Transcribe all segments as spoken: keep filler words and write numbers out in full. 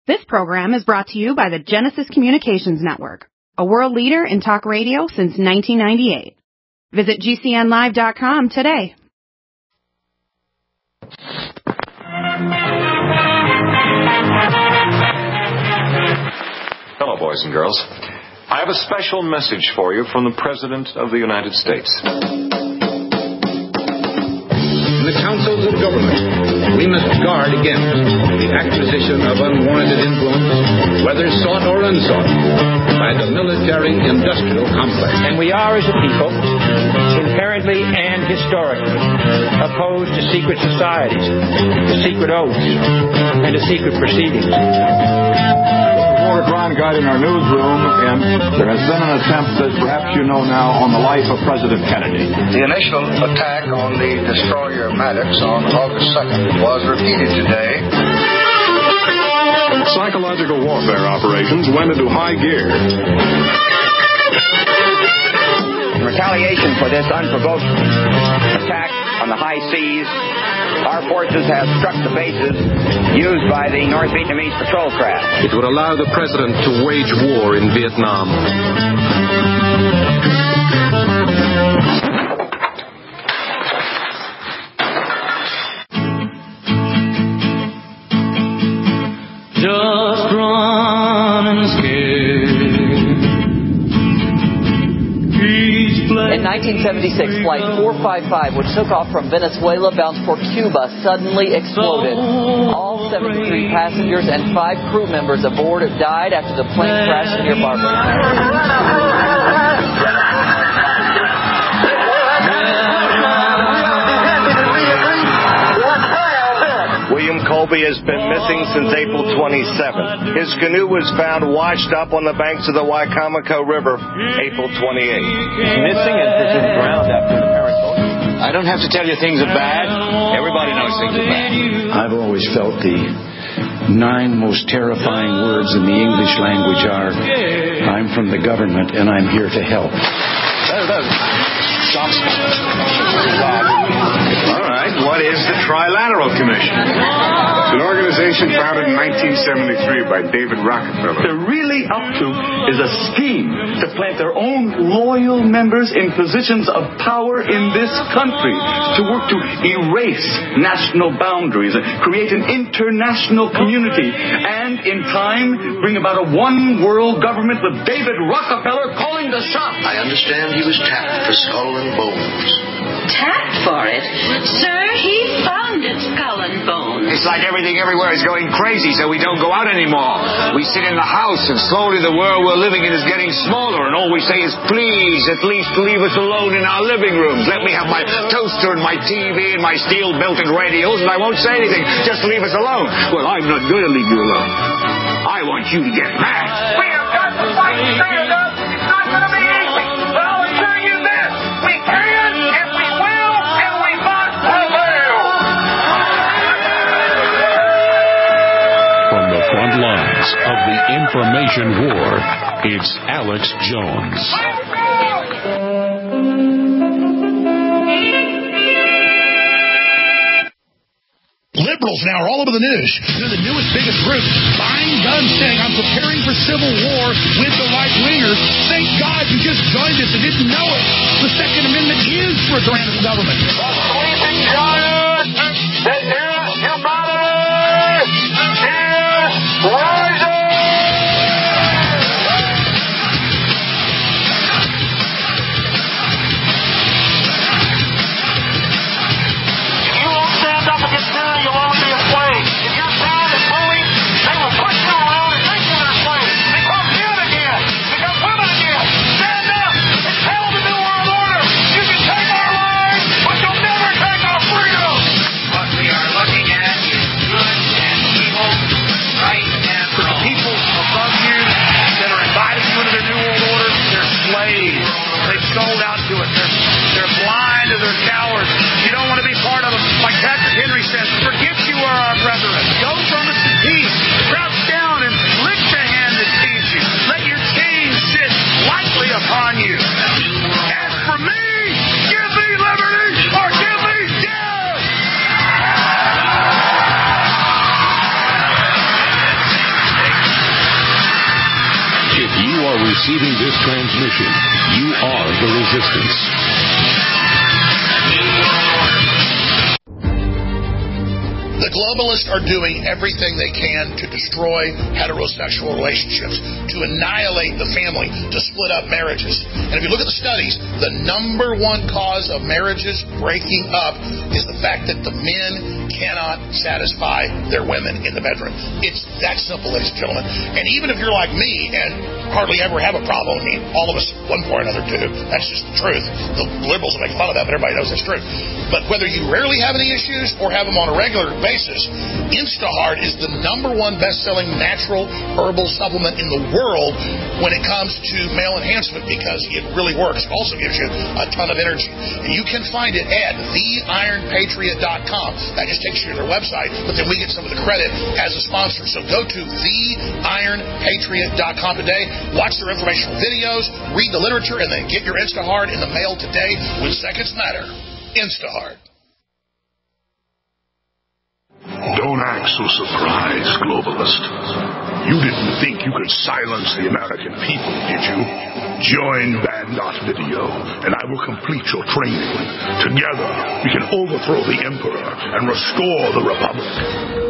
This program is brought to you by the Genesis Communications Network, a world leader in talk radio since nineteen ninety-eight. Visit G C N live dot com today. Hello, boys and girls. I have a special message for you from the President of the United States. In the councils of government, we must guard against the acquisition of unwarranted influence, whether sought or unsought, by the military-industrial complex. And we are, as a people, inherently and historically opposed to secret societies, to secret oaths, and to secret proceedings. We're Ron Guide in our newsroom, and there has been an attempt, as perhaps you know now, on the life of President Kennedy. The initial attack on the destroyer Maddox on August second was repeated today. Psychological warfare operations went into high gear. In retaliation for this unprovoked attack on the high seas, our forces have struck the bases used by the North Vietnamese patrol craft. It would allow the president to wage war in Vietnam. Just run and scare. In nineteen seventy-six, Flight four five five, which took off from Venezuela bound for Cuba, suddenly exploded. All seventy-three passengers and five crew members aboard died after the plane crashed near Barbados. William Colby has been missing since April twenty-seventh. His canoe was found washed up on the banks of the Wicomico River April twenty-eighth. He's missing and presumed drowned after the parent boat. I don't have to tell you things are bad. Everybody knows things are bad. I've always felt the nine most terrifying words in the English language are, I'm from the government and I'm here to help. All right, what is the Trilateral Commission? It's an organization founded in nineteen seventy-three by David Rockefeller. They're really up to is a scheme to plant their own loyal members in positions of power in this country, to work to erase national boundaries, create an international community, and in time bring about a one world government with David Rockefeller calling the shots. I understand he was tapped for Skull and Bones. Tapped for it? Sir, he founded Skull and Bones. It's like everything everywhere is going crazy, so we don't go out anymore. We sit in the house, and slowly the world we're living in is getting smaller, and all we say is, please, at least leave us alone in our living rooms. Let me have my toaster and my T V and my steel-belted radios, and I won't say anything. Just leave us alone. Well, I'm not going to leave you alone. I want you to get mad. We have got to fight and stand up. It's not going to be easy. But I'll assure you this. We can, and we will, and we must prevail. From the front lines of the information war, it's Alex Jones. Liberals now are all over the news. They're the newest, biggest group buying guns, saying, I'm preparing for civil war with the right-wingers. Thank God you just joined us and didn't know it. The Second Amendment is for a tyrannical government. The sleeping giant that is humanity is rising! What we are looking are receiving this transmission, you are the resistance. The globalists are doing everything they can to destroy heterosexual relationships, to annihilate the family, to split up marriages. And if you look at the studies, the number one cause of marriages breaking up is the fact that the men cannot satisfy their women in the bedroom. It's that simple, ladies and gentlemen. And even if you're like me and hardly ever have a problem, I mean, all of us at one point or another do. That's just the truth. The liberals will make fun of that, but everybody knows it's true. But whether you rarely have any issues or have them on a regular basis, Instaheart is the number one best-selling natural herbal supplement in the world when it comes to male enhancement because it really works. It also gives you a ton of energy. And you can find it at the iron patriot dot com. That just takes you to their website, but then we get some of the credit as a sponsor. So go to the iron patriot dot com today, watch their informational videos, read the literature, and then get your Instaheart in the mail today when seconds matter. Instaheart. Don't act so surprised, globalist. You didn't think you could silence the American people, did you? Join Band dot Video, and I will complete your training. Together, we can overthrow the Emperor and restore the Republic.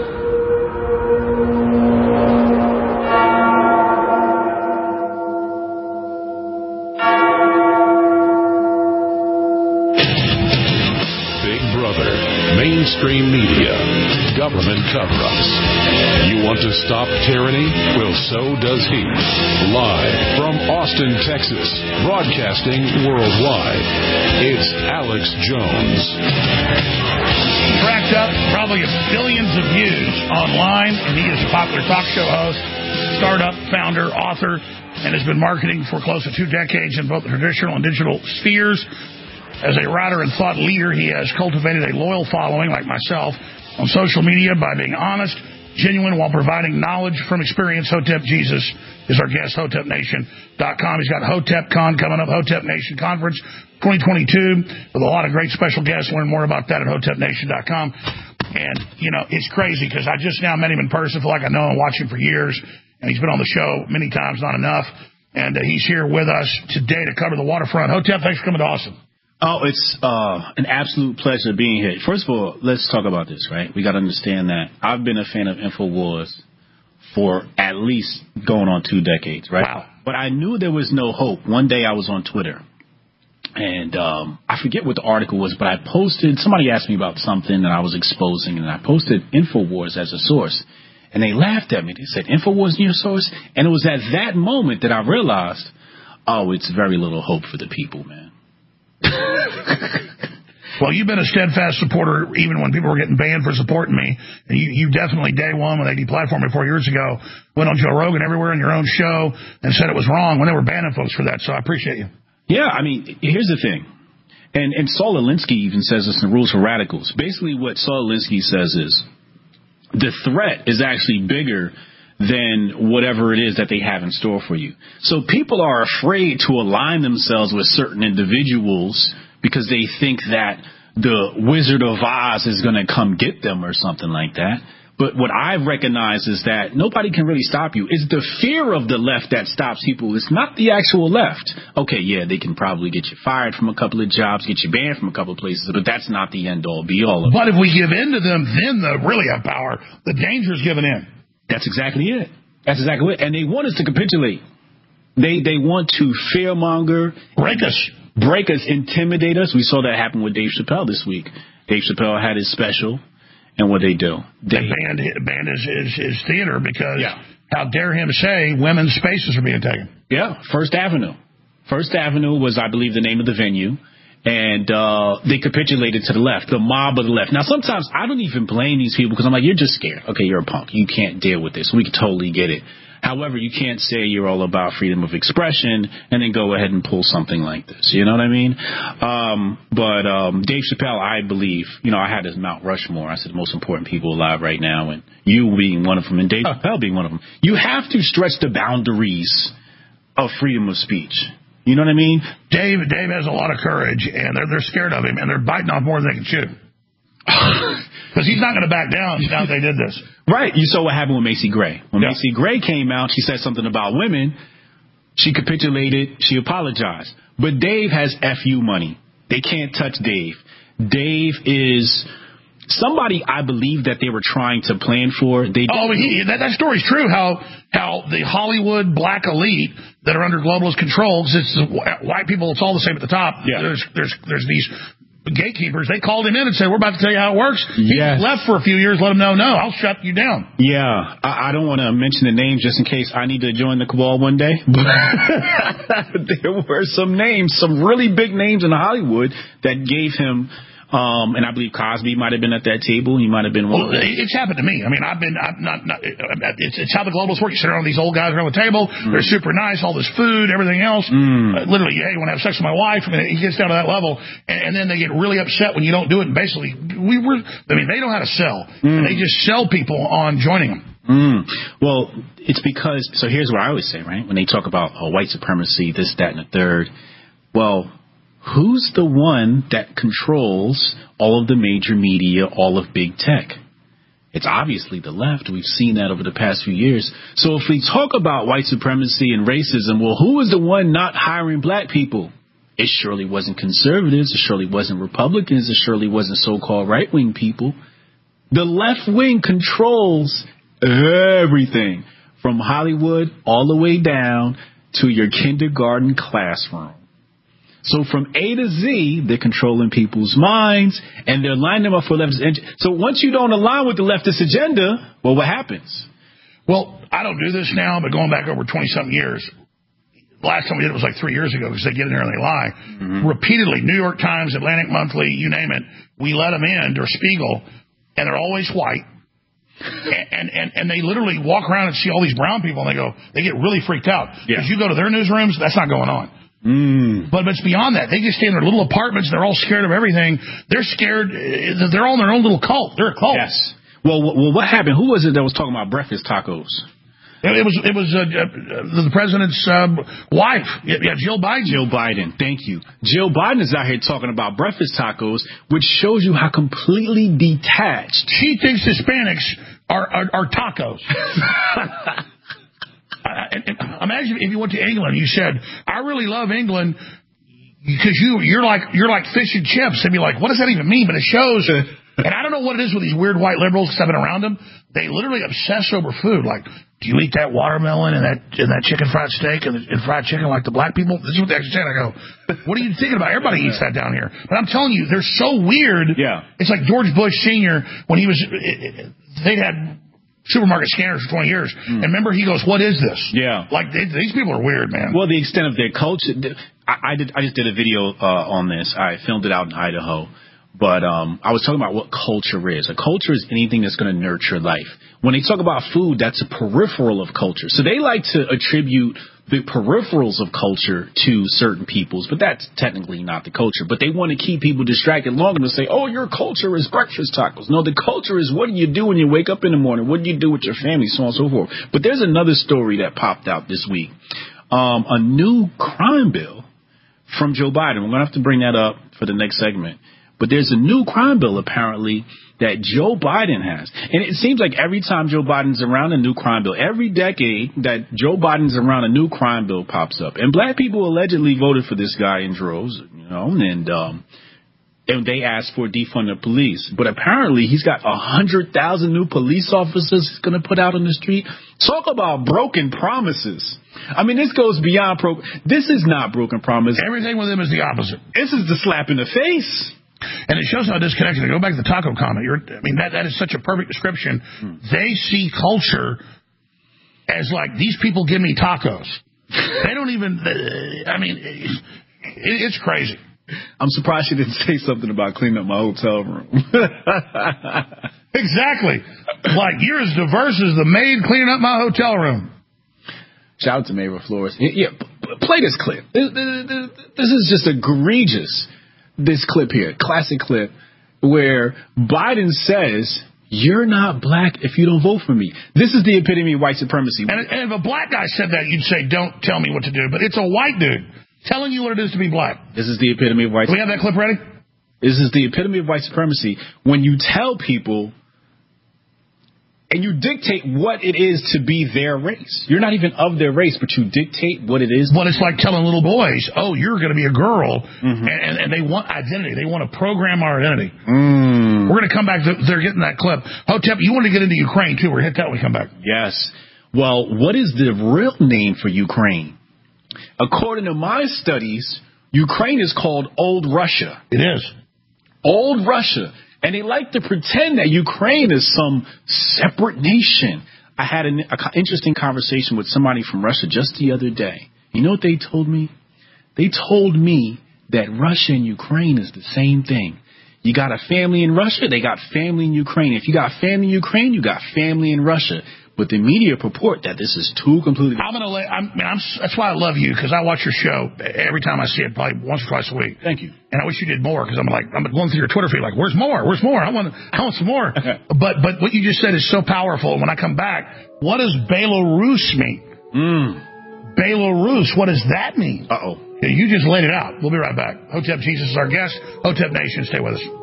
Mainstream media, government cover-ups. You want to stop tyranny? Well, so does he. Live from Austin, Texas, broadcasting worldwide, it's Alex Jones. Racked up probably billions of views online, and he is a popular talk show host, startup founder, author, and has been marketing for close to two decades in both the traditional and digital spheres. As a writer and thought leader, he has cultivated a loyal following, like myself, on social media by being honest, genuine, while providing knowledge from experience. Hotep Jesus is our guest, Hotep Nation dot com. He's got HotepCon coming up, Hotep Nation Conference twenty twenty-two, with a lot of great special guests. Learn more about that at Hotep Nation dot com. And, you know, it's crazy because I just now met him in person. Feel like I know him, watched him for years, and he's been on the show many times, not enough. And uh, he's here with us today to cover the waterfront. Hotep, thanks for coming to Austin. Oh, it's uh, an absolute pleasure being here. First of all, let's talk about this, right? We got to understand that I've been a fan of InfoWars for at least going on two decades, right? Wow. But I knew there was no hope. One day I was on Twitter, and um, I forget what the article was, but I posted, somebody asked me about something that I was exposing, and I posted InfoWars as a source. And they laughed at me. They said, InfoWars your source? And it was at that moment that I realized, oh, it's very little hope for the people, man. Well, you've been a steadfast supporter even when people were getting banned for supporting me. And you, you definitely, day one, when they deplatformed me four years ago, went on Joe Rogan everywhere in your own show and said it was wrong when they were banning folks for that. So I appreciate you. Yeah, I mean, here's the thing. And, and Saul Alinsky even says this in Rules for Radicals. Basically what Saul Alinsky says is the threat is actually bigger than whatever it is that they have in store for you. So people are afraid to align themselves with certain individuals because they think that the Wizard of Oz is going to come get them or something like that. But what I've recognized is that nobody can really stop you. It's the fear of the left that stops people. It's not the actual left. Okay, yeah, they can probably get you fired from a couple of jobs, get you banned from a couple of places, but that's not the end-all, be-all of it. But if we give in to them, then the really have power. The danger's giving in. That's exactly it. That's exactly it. And they want us to capitulate. They they want to fearmonger. Break us. Break us, intimidate us. We saw that happen with Dave Chappelle this week. Dave Chappelle had his special, and what they do? They, they banned, banned his, his, his theater because yeah. How dare him say women's spaces are being taken? Yeah, First Avenue. First Avenue was, I believe, the name of the venue. And uh, they capitulated to the left, the mob of the left. Now, sometimes I don't even blame these people because I'm like, you're just scared. Okay, you're a punk. You can't deal with this. We can totally get it. However, you can't say you're all about freedom of expression and then go ahead and pull something like this. You know what I mean? Um, but um, Dave Chappelle, I believe, you know, I had his Mount Rushmore. I said the most important people alive right now, and you being one of them, and Dave huh. Chappelle being one of them. You have to stretch the boundaries of freedom of speech. You know what I mean? Dave Dave has a lot of courage, and they're they're scared of him, and they're biting off more than they can chew. Because he's not going to back down now that they did this. Right. You saw what happened with Macy Gray. When yeah. Macy Gray came out, she said something about women. She capitulated. She apologized. But Dave has F U money. They can't touch Dave. Dave is somebody I believe that they were trying to plan for. They oh, he, that, that story's true. How how the Hollywood black elite that are under globalist control, 'cause it's white people, it's all the same at the top. Yeah. There's there's there's these gatekeepers. They called him in and said, "We're about to tell you how it works." Yes. He left for a few years. Let him know, no, I'll shut you down. Yeah, I, I don't want to mention the names just in case I need to join the cabal one day. But there were some names, some really big names in Hollywood that gave him. Um, and I believe Cosby might have been at that table. He might have been one. Well, it's happened to me. I mean, I've been, I'm not, not it's, it's how the globalists work. You sit around these old guys around the table. Mm. They're super nice, all this food, everything else. Mm. Uh, literally, hey, you want to have sex with my wife? I mean, he gets down to that level. And, and then they get really upset when you don't do it. And basically, we were, I mean, they know how to sell. Mm. And they just sell people on joining them. Mm. Well, it's because, so here's what I always say, right? When they talk about oh, white supremacy, this, that, and the third. Well, who's the one that controls all of the major media, all of big tech? It's obviously the left. We've seen that over the past few years. So if we talk about white supremacy and racism, well, who is the one not hiring black people? It surely wasn't conservatives. It surely wasn't Republicans. It surely wasn't so-called right-wing people. The left wing controls everything from Hollywood all the way down to your kindergarten classroom. So from A to Z, they're controlling people's minds, and they're lining them up for leftist agenda. So once you don't align with the leftist agenda, well, what happens? Well, I don't do this now, but going back over twenty-something years, last time we did it was like three years ago because they get in there and they lie. Mm-hmm. Repeatedly, New York Times, Atlantic Monthly, you name it, we let them in, or Spiegel, and they're always white. And, and and they literally walk around and see all these brown people, and they go, they get really freaked out. Because yeah. you go to their newsrooms, that's not going on. Mm. But, but it's beyond that. They just stay in their little apartments. They're all scared of everything. They're scared. They're all in their own little cult. They're a cult. Yes. Well, well, what happened? Who was it that was talking about breakfast tacos? It, it was it was uh, uh, the president's uh, wife. Yeah, Jill Biden. Jill Biden. Thank you. Jill Biden is out here talking about breakfast tacos, which shows you how completely detached. She thinks Hispanics are are, are tacos. Uh, and, and imagine if you went to England, you said, "I really love England because you you're like you're like fish and chips." They'd be like, "What does that even mean?" But it shows. And I don't know what it is with these weird white liberals because I've been around them. They literally obsess over food. Like, do you eat that watermelon and that and that chicken fried steak and, and fried chicken like the black people? This is what they actually say. And I go, "What are you thinking about? Everybody eats that down here." But I'm telling you, they're so weird. Yeah, it's like George Bush Senior when he was. It, it, they'd had supermarket scanners for twenty years. Mm. And remember, he goes, "What is this?" Yeah. Like, they, these people are weird, man. Well, the extent of their culture. I, I did. I just did a video uh, on this. I filmed it out in Idaho. But um, I was talking about what culture is. A culture is anything that's going to nurture life. When they talk about food, that's a peripheral of culture. So they like to attribute the peripherals of culture to certain peoples, but that's technically not the culture. But they want to keep people distracted long enough to say, oh, your culture is breakfast tacos. No, the culture is what do you do when you wake up in the morning? What do you do with your family? So on and so forth. But there's another story that popped out this week. Um, a new crime bill from Joe Biden. We're going to have to bring that up for the next segment. But there's a new crime bill, apparently, that Joe Biden has. And it seems like every time Joe Biden's around, a new crime bill, every decade that Joe Biden's around, a new crime bill pops up. And black people allegedly voted for this guy in droves, you know, and um, and they asked for defund the police. But apparently he's got one hundred thousand new police officers he's going to put out on the street. Talk about broken promises. I mean, this goes beyond pro. This is not broken promise. Everything with him is the opposite. This is the slap in the face. And it shows how disconnected. Go back to the taco comment. You're, I mean, that, that is such a perfect description. Hmm. They see culture as like, these people give me tacos. They don't even, uh, I mean, it, it's crazy. I'm surprised she didn't say something about cleaning up my hotel room. Exactly. Like, you're as diverse as the maid cleaning up my hotel room. Shout out to Mayra Flores. Yeah, play this clip. This, this, this is just egregious. This clip here, classic clip, where Biden says, you're not black if you don't vote for me. This is the epitome of white supremacy. And, and if a black guy said that, you'd say, don't tell me what to do. But it's a white dude telling you what it is to be black. This is the epitome of white supremacy. Do we have that clip ready? This is the epitome of white supremacy. When you tell people and you dictate what it is to be their race. You're not even of their race, but you dictate what it is. Well, it's like telling little boys, oh, you're going to be a girl, mm-hmm. and, and they want identity. They want to program our identity. Mm. We're going to come back. To, they're getting that clip. Hotep, you want to get into Ukraine, too. We're going to hit that when we come back. Yes. Well, what is the real name for Ukraine? According to my studies, Ukraine is called Old Russia. It is. Old Russia. And they like to pretend that Ukraine is some separate nation. I had an a interesting conversation with somebody from Russia just the other day. You know what they told me? They told me that Russia and Ukraine is the same thing. You got a family in Russia, they got family in Ukraine. If you got family in Ukraine, you got family in Russia. But the media purport that this is two completely I'm gonna lay, I'm, man, I'm, that's why I love you, because I watch your show every time I see it, probably once or twice a week. Thank you. And I wish you did more, because I'm like, I'm going through your Twitter feed like, where's more? Where's more? I want, I want some more. but but what you just said is so powerful. When I come back, what does Belarus mean? Mm. Belarus, what does that mean? Uh-oh. Yeah, you just laid it out. We'll be right back. Hotep Jesus is our guest. Hotep Nation, stay with us.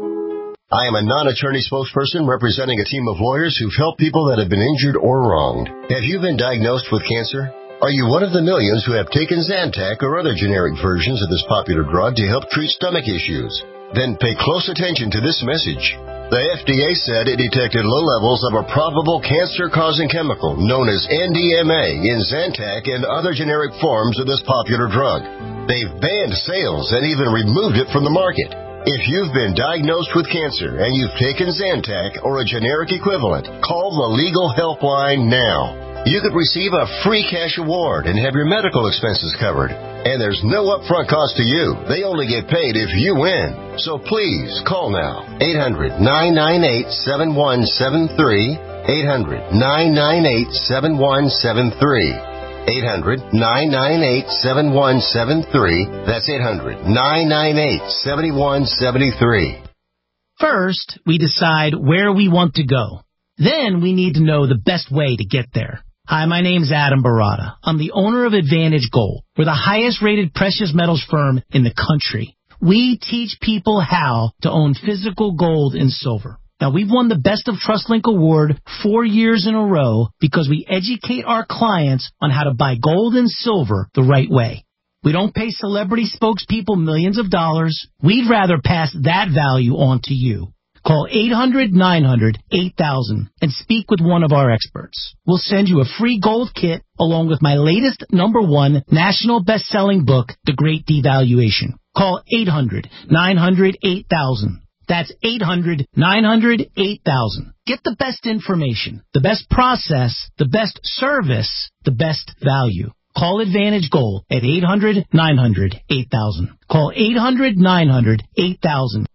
I am a non-attorney spokesperson representing a team of lawyers who've helped people that have been injured or wronged. Have you been diagnosed with cancer? Are you one of the millions who have taken Zantac or other generic versions of this popular drug to help treat stomach issues? Then pay close attention to this message. The F D A said it detected low levels of a probable cancer-causing chemical known as N D M A in Zantac and other generic forms of this popular drug. They've banned sales and even removed it from the market. If you've been diagnosed with cancer and you've taken Zantac or a generic equivalent, call the Legal Helpline now. You could receive a free cash award and have your medical expenses covered. And there's no upfront cost to you. They only get paid if you win. So please call now. eight hundred, nine nine eight, seven one seven three. eight hundred, nine nine eight, seven one seven three. eight hundred, nine nine eight, seven one seven three. That's eight hundred, nine nine eight, seven one seven three. First, we decide where we want to go. Then we need to know the best way to get there. Hi, my name's Adam Barada. I'm the owner of Advantage Gold. We're the highest rated precious metals firm in the country. We teach people how to own physical gold and silver. Now, we've won the Best of TrustLink Award four years in a row because we educate our clients on how to buy gold and silver the right way. We don't pay celebrity spokespeople millions of dollars. We'd rather pass that value on to you. Call eight hundred, nine hundred, eight thousand and speak with one of our experts. We'll send you a free gold kit along with my latest number one national best-selling book, The Great Devaluation. Call eight hundred, nine hundred, eight thousand. That's eight hundred, nine hundred, eight thousand. Get the best information, the best process, the best service, the best value. Call Advantage Gold at eight hundred, nine hundred, eight thousand. Call eight hundred, nine hundred, eight thousand.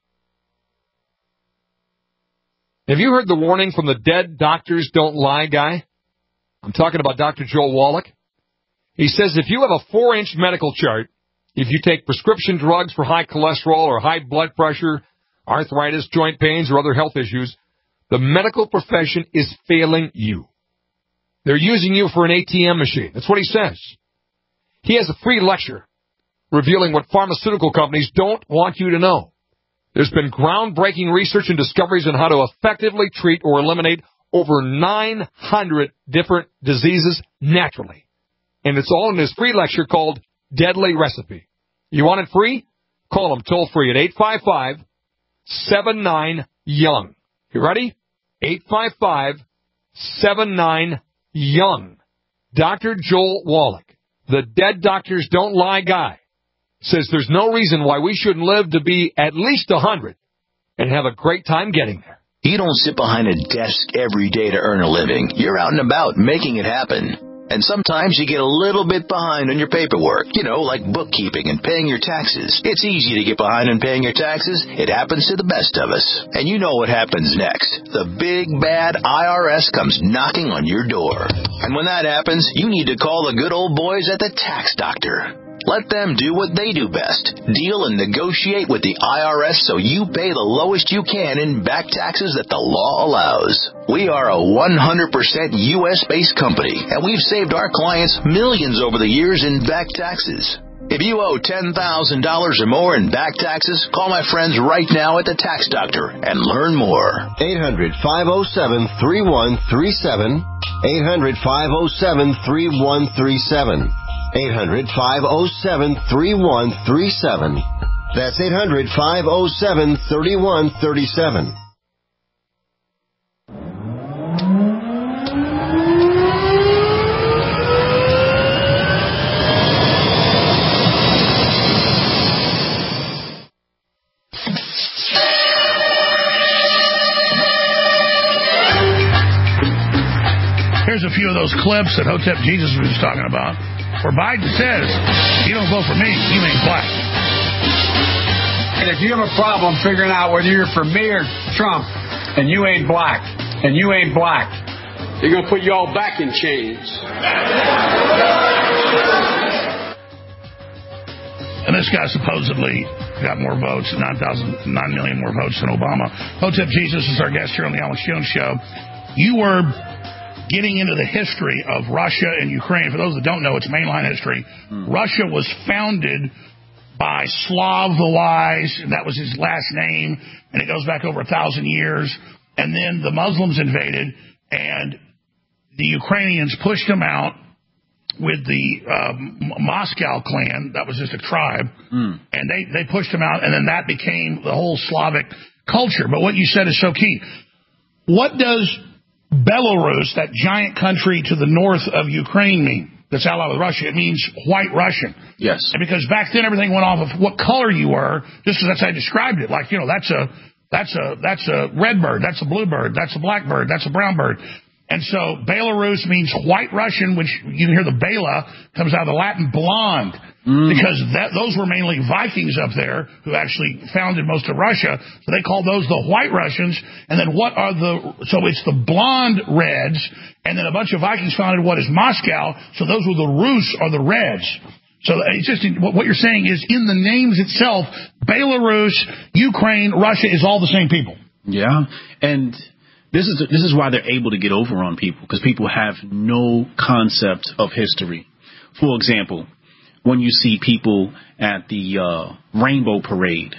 Have you heard the warning from the Dead Doctors Don't Lie guy? I'm talking about Doctor Joel Wallach. He says if you have a four-inch medical chart, if you take prescription drugs for high cholesterol or high blood pressure, arthritis, joint pains, or other health issues, the medical profession is failing you. They're using you for an A T M machine. That's what he says. He has a free lecture revealing what pharmaceutical companies don't want you to know. There's been groundbreaking research and discoveries on how to effectively treat or eliminate over nine hundred different diseases naturally. And it's all in this free lecture called Deadly Recipe. You want it free? Call them toll free at eight five five, seven nine, young. You ready? eight five five, seven nine, young. Doctor Joel Wallach, the Dead Doctors Don't Lie guy, says there's no reason why we shouldn't live to be at least one hundred and have a great time getting there. You don't sit behind a desk every day to earn a living. You're out and about making it happen. And sometimes you get a little bit behind on your paperwork, you know, like bookkeeping and paying your taxes. It's easy to get behind on paying your taxes. It happens to the best of us. And you know what happens next. The big, bad I R S comes knocking on your door. And when that happens, you need to call the good old boys at the Tax Doctor. Let them do what they do best. Deal and negotiate with the I R S so you pay the lowest you can in back taxes that the law allows. We are a one hundred percent U S based company, and we've saved our clients millions over the years in back taxes. If you owe ten thousand dollars or more in back taxes, call my friends right now at the Tax Doctor and learn more. eight hundred, five oh seven, three one three seven. eight hundred, five oh seven, three one three seven. eight hundred, five oh seven, three one three seven. That's eight hundred, five oh seven, three one three seven. Here's a few of those clips that Hotep Jesus was talking about, where Biden says, you don't vote for me, you ain't black. And if you have a problem figuring out whether you're for me or Trump, and you ain't black, and you ain't black, they're going to put you all back in chains. And this guy supposedly got more votes, nine thousand, nine million more votes than Obama. Hotep Jesus is our guest here on the Alex Jones Show. You were getting into the history of Russia and Ukraine. For those that don't know, it's mainline history. Hmm. Russia was founded by Slav Veliz, and that was his last name, and it goes back over a thousand years. And then the Muslims invaded, and the Ukrainians pushed them out with the um, Moscow clan. That was just a tribe. Hmm. And they, they pushed them out, and then that became the whole Slavic culture. But what you said is so key. What does Belarus, that giant country to the north of Ukraine, mean? That's allied with Russia. It means white Russian. Yes. And because back then everything went off of what color you were, just as that's how I described it. Like, you know, that's a that's a that's a red bird, that's a blue bird, that's a black bird, that's a brown bird. And so Belarus means white Russian, which you can hear the Bela comes out of the Latin blonde, mm. because that, those were mainly Vikings up there who actually founded most of Russia. So they call those the white Russians. And then what are the, so it's the blonde Reds, and then a bunch of Vikings founded what is Moscow. So those were the Rus or the Reds. So it's just, what you're saying is in the names itself, Belarus, Ukraine, Russia is all the same people. Yeah. And This is this is why they're able to get over on people, because people have no concept of history. For example, when you see people at the uh, Rainbow Parade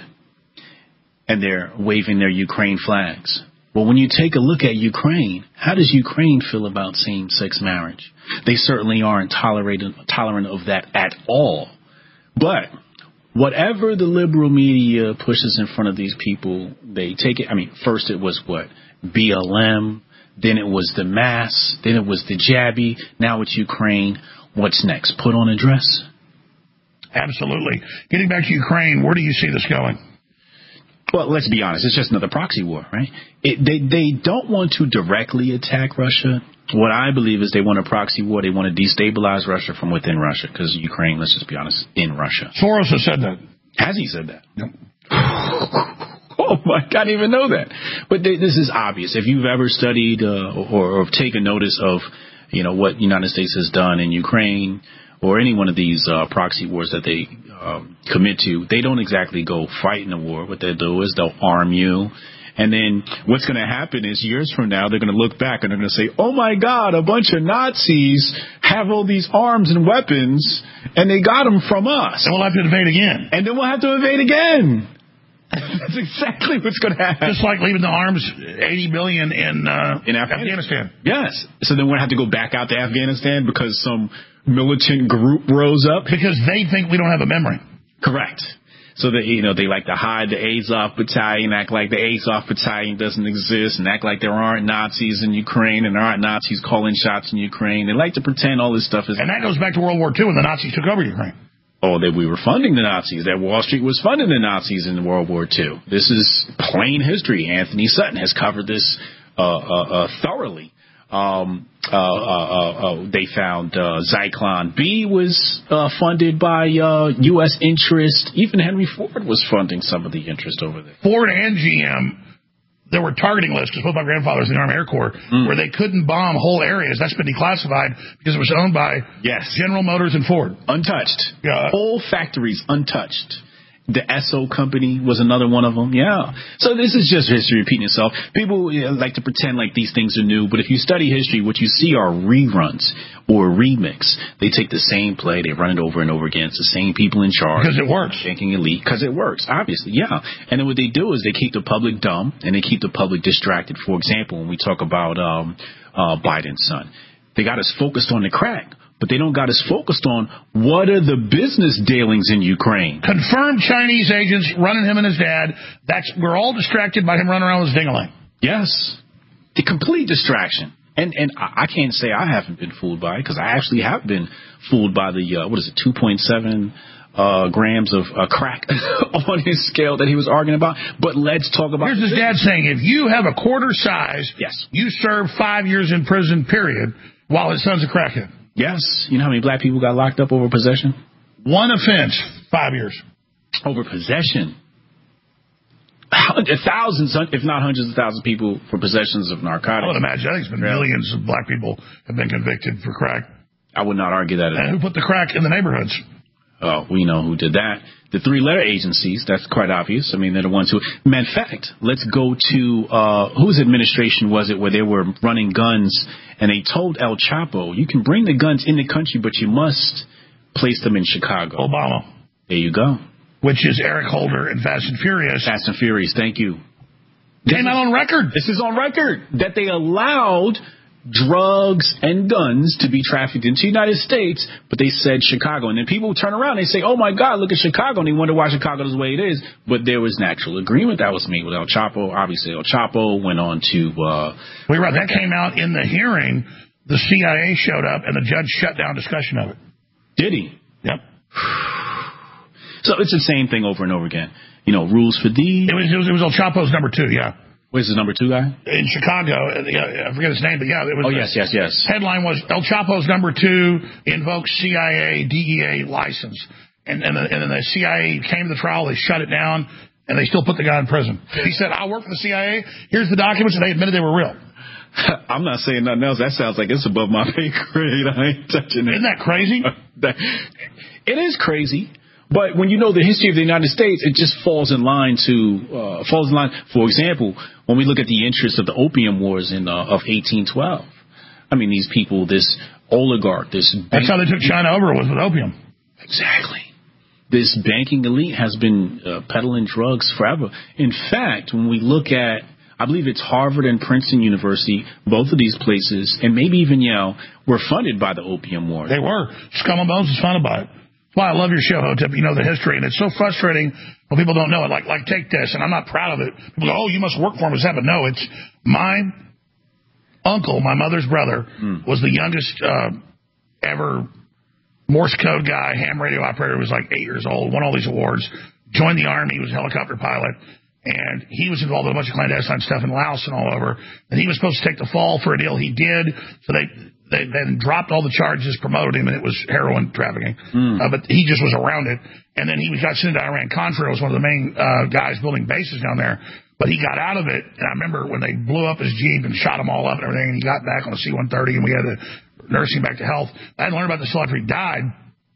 and they're waving their Ukraine flags. Well, when you take a look at Ukraine, how does Ukraine feel about same-sex marriage? They certainly aren't tolerant tolerant of that at all. But whatever the liberal media pushes in front of these people, they take it. I mean, first it was what? B L M, then it was the mass, then it was the jabby, now it's Ukraine. What's next? Put on a dress? Absolutely. Getting back to Ukraine, where do you see this going? Well, let's be honest. It's just another proxy war, right? It, they, they don't want to directly attack Russia. What I believe is they want a proxy war. They want to destabilize Russia from within Russia, because Ukraine, let's just be honest, in Russia. Soros has said that. Has he said that? Yep. Oh, my God, I didn't even know that. But they, this is obvious. If you've ever studied uh, or, or taken notice of, you know, what the United States has done in Ukraine or any one of these uh, proxy wars that they um, commit to, they don't exactly go fight in a war. What they'll do is they'll arm you. And then what's going to happen is years from now, they're going to look back and they're going to say, oh, my God, a bunch of Nazis have all these arms and weapons, and they got them from us. And we'll have to invade again. And then we'll have to invade again. That's exactly what's going to happen. Just like leaving the arms, eighty billion in uh, in Afghanistan. Afghanistan. Yes. So then we'll have to go back out to Afghanistan because some militant group rose up. Because they think we don't have a memory. Correct. So that, you know, they like to hide the Azov battalion, act like the Azov battalion doesn't exist, and act like there aren't Nazis in Ukraine and there aren't Nazis calling shots in Ukraine. They like to pretend all this stuff is. And that goes back to World War Two when the Nazis took over Ukraine. Oh, that we were funding the Nazis, that Wall Street was funding the Nazis in World War Two. This is plain history. Anthony Sutton has covered this uh, uh, uh, thoroughly. Um, uh, uh, uh, they found uh, Zyklon B was uh, funded by uh, U S interest. Even Henry Ford was funding some of the interest over there. Ford and G M. There were targeting lists, because both my grandfathers in the Army Air Corps, mm. where they couldn't bomb whole areas. That's been declassified because it was owned by yes. General Motors and Ford. Untouched. Yeah. Whole factories untouched. The Esso company was another one of them. Yeah. So this is just history repeating itself. People you know, like to pretend like these things are new, but if you study history, what you see are reruns or remix. They take the same play, they run it over and over again. It's the same people in charge. Because it works. Banking elite. Because it works, obviously. Yeah. And then what they do is they keep the public dumb and they keep the public distracted. For example, when we talk about um, uh, Biden's son, they got us focused on the crack. But they don't got us focused on what are the business dealings in Ukraine. Confirmed Chinese agents running him and his dad. That's we're all distracted by him running around with his ding-a-ling. Yes. The complete distraction. And and I can't say I haven't been fooled by it because I actually have been fooled by the, uh, what is it, two point seven uh, grams of uh, crack on his scale that he was arguing about. But let's talk about Here's his dad saying, if you have a quarter size, yes, you serve five years in prison, period, while his son's a crackhead. Yes. You know how many black people got locked up over possession? One offense, five years. Over possession. Thousands, if not hundreds of thousands of people for possessions of narcotics. I would imagine. I think it's been millions of black people have been convicted for crack. I would not argue that at all. And who put the crack in the neighborhoods? Oh, we know who did that. The three-letter agencies, that's quite obvious. I mean, they're the ones who... Matter of fact, let's go to... Uh, whose administration was it where they were running guns and they told El Chapo, you can bring the guns in the country, but you must place them in Chicago. Obama. There you go. Which is Eric Holder in Fast and Furious. Fast and Furious, thank you. Came out on record. This is on record that they allowed drugs and guns to be trafficked into the United States, but they said Chicago. And then people turn around and they say, oh, my God, look at Chicago. And they wonder why Chicago is the way it is. But there was an actual agreement that was made with El Chapo. Obviously, El Chapo went on to... Uh, we right. That came out in the hearing. The C I A showed up, and the judge shut down discussion of it. Did he? Yep. So it's the same thing over and over again. You know, rules for these. It was, it was, it was El Chapo's number two, yeah. Where's the number two guy? In Chicago. I forget his name, but yeah. It was oh, yes, yes, yes. Headline was, El Chapo's number two invokes C I A, D E A license. And, and, the, and then the C I A came to the trial, they shut it down, and they still put the guy in prison. He said, I work for the C I A, here's the documents, and they admitted they were real. I'm not saying nothing else. That sounds like it's above my pay grade. I ain't touching it. Isn't that crazy? It is crazy. But when you know the history of the United States, it just falls in line to uh, falls in line. For example, when we look at the interests of the Opium Wars in uh, of eighteen twelve, I mean, these people, this oligarch, this that's how they took China over was with opium. Exactly. This banking elite has been uh, peddling drugs forever. In fact, when we look at, I believe it's Harvard and Princeton University, both of these places, and maybe even Yale, were funded by the Opium War. They were. Skull and Bones was funded by it. Well, I love your show, Hotep. You know the history, and it's so frustrating when people don't know it. Like, like take this, and I'm not proud of it. People go, oh, you must work for him. What's happened? No, it's my uncle, my mother's brother, mm. was the youngest uh, ever Morse code guy, ham radio operator. He was like eight years old, won all these awards, joined the Army, he was a helicopter pilot, and he was involved in a bunch of clandestine stuff in Laos and all over. And he was supposed to take the fall for a deal. He did, so they... They then dropped all the charges, promoted him, and it was heroin trafficking. Mm. Uh, but he just was around it. And then he was got sent to Iran-Contra. Was one of the main uh, guys building bases down there. But he got out of it. And I remember when they blew up his Jeep and shot him all up and everything, and he got back on a C one thirty, and we had to nurse him back to health. I had learned about this till after he died,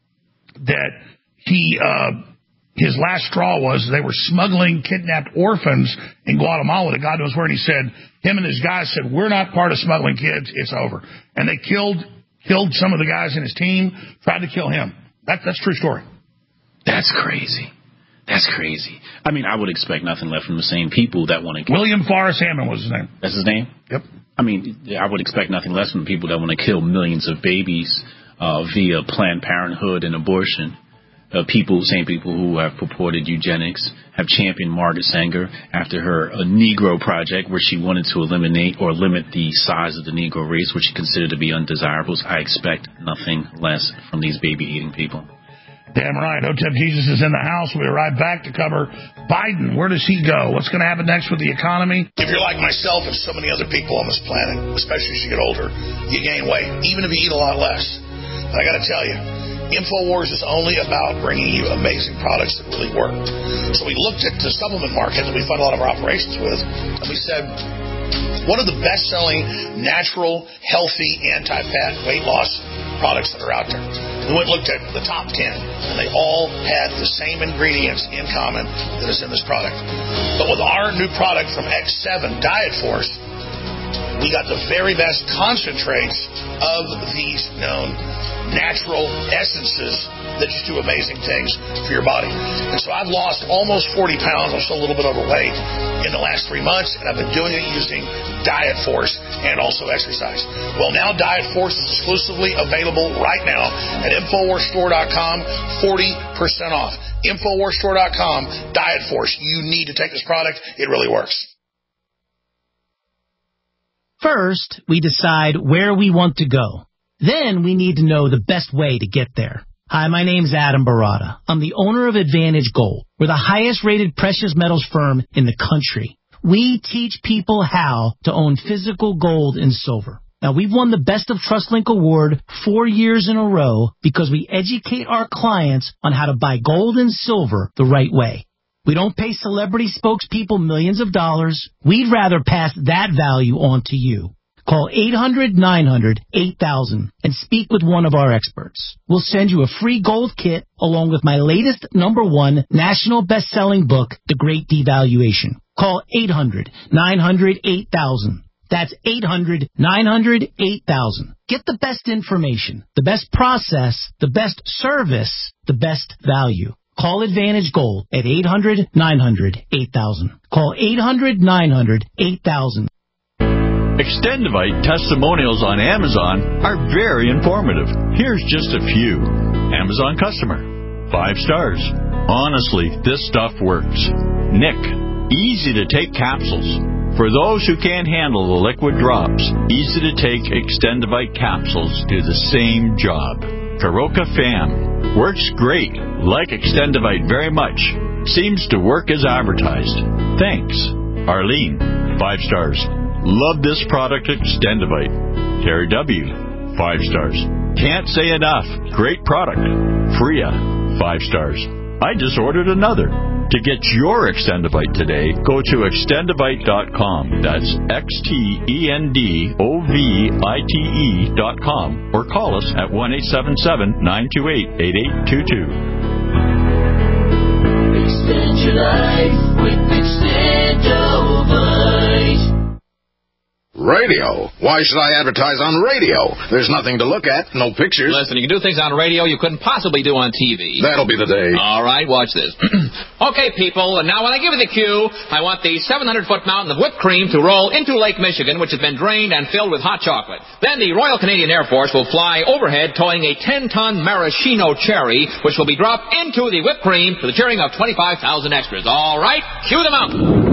that he... Uh, his last straw was they were smuggling kidnapped orphans in Guatemala to God knows where. And he said, him and his guys said, we're not part of smuggling kids. It's over. And they killed killed some of the guys in his team, tried to kill him. That, that's a true story. That's crazy. That's crazy. I mean, I would expect nothing less from the same people that want to kill. William Forrest Hammond was his name. That's his name? Yep. I mean, I would expect nothing less from the people that want to kill millions of babies uh, via Planned Parenthood and abortion. Uh, people, same people who have purported eugenics, have championed Margaret Sanger after her a Negro project where she wanted to eliminate or limit the size of the Negro race, which she considered to be undesirables. I expect nothing less from these baby-eating people. Damn right. Hotep Jesus is in the house. We'll be right back to cover Biden. Where does he go? What's going to happen next with the economy? If you're like myself and so many other people on this planet, especially as you get older, you gain weight, even if you eat a lot less. But I got to tell you, InfoWars is only about bringing you amazing products that really work. So we looked at the supplement market that we fund a lot of our operations with, and we said, what are the best-selling, natural, healthy, anti-fat weight loss products that are out there? We went and looked at the top ten, and they all had the same ingredients in common that is in this product. But with our new product from X seven, Diet Force, we got the very best concentrates of these known natural essences that just do amazing things for your body. And so I've lost almost forty pounds. I'm still a little bit overweight in the last three months, and I've been doing it using Diet Force and also exercise. Well, now Diet Force is exclusively available right now at Infowars Store dot com, forty percent off. Infowars Store dot com, Diet Force. You need to take this product. It really works. First, we decide where we want to go. Then we need to know the best way to get there. Hi, my name's Adam Barata. I'm the owner of Advantage Gold. We're the highest-rated precious metals firm in the country. We teach people how to own physical gold and silver. Now, we've won the Best of TrustLink Award four years in a row because we educate our clients on how to buy gold and silver the right way. We don't pay celebrity spokespeople millions of dollars. We'd rather pass that value on to you. Call eight hundred nine hundred eight thousand and speak with one of our experts. We'll send you a free gold kit along with my latest number one national best-selling book, The Great Devaluation. Call eight hundred nine hundred eight thousand. That's eight hundred nine hundred eight thousand. Get the best information, the best process, the best service, the best value. Call Advantage Gold at eight hundred nine hundred eight thousand. Call eight hundred nine hundred eight thousand. Extendivite testimonials on Amazon are very informative. Here's just a few. Amazon customer. Five stars. Honestly, this stuff works. Nick. Easy to take capsules. For those who can't handle the liquid drops, easy to take Extendivite capsules do the same job. Karoka Fam. Works great. Like Extendivite very much. Seems to work as advertised. Thanks. Arlene. Five stars. Love this product, Extendivite. Terry W. Five stars. Can't say enough. Great product. Freya. Five stars. I just ordered another. To get your Extendivite today, go to extendivite dot com. That's X T E N D O V I T E dot com. Or call us at one eight seven seven nine two eight eight eight two two. Extend your life with Extendovite. Radio? Why should I advertise on radio? There's nothing to look at, no pictures. Listen, you can do things on radio you couldn't possibly do on T V. That'll be the day. All right, watch this. Okay, people, and now when I give you the cue, I want the seven hundred foot mountain of whipped cream to roll into Lake Michigan, which has been drained and filled with hot chocolate. Then the Royal Canadian Air Force will fly overhead towing a ten ton maraschino cherry, which will be dropped into the whipped cream for the cheering of twenty-five thousand extras. All right, cue the mountain.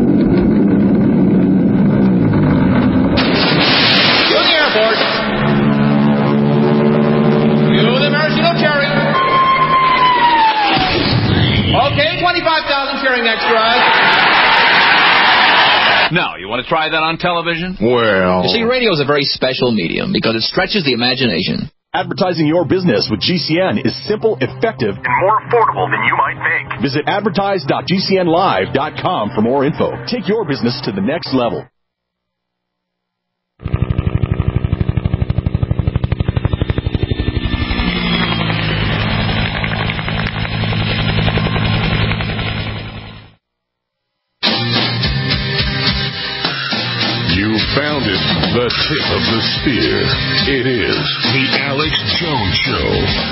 Okay, twenty-five thousand cheering extras. Now, you want to try that on television? Well... You see, radio is a very special medium because it stretches the imagination. Advertising your business with G C N is simple, effective, and more affordable than you might think. Visit advertise dot G C N live dot com for more info. Take your business to the next level. Found it, the tip of the spear. It is the Alex Jones Show.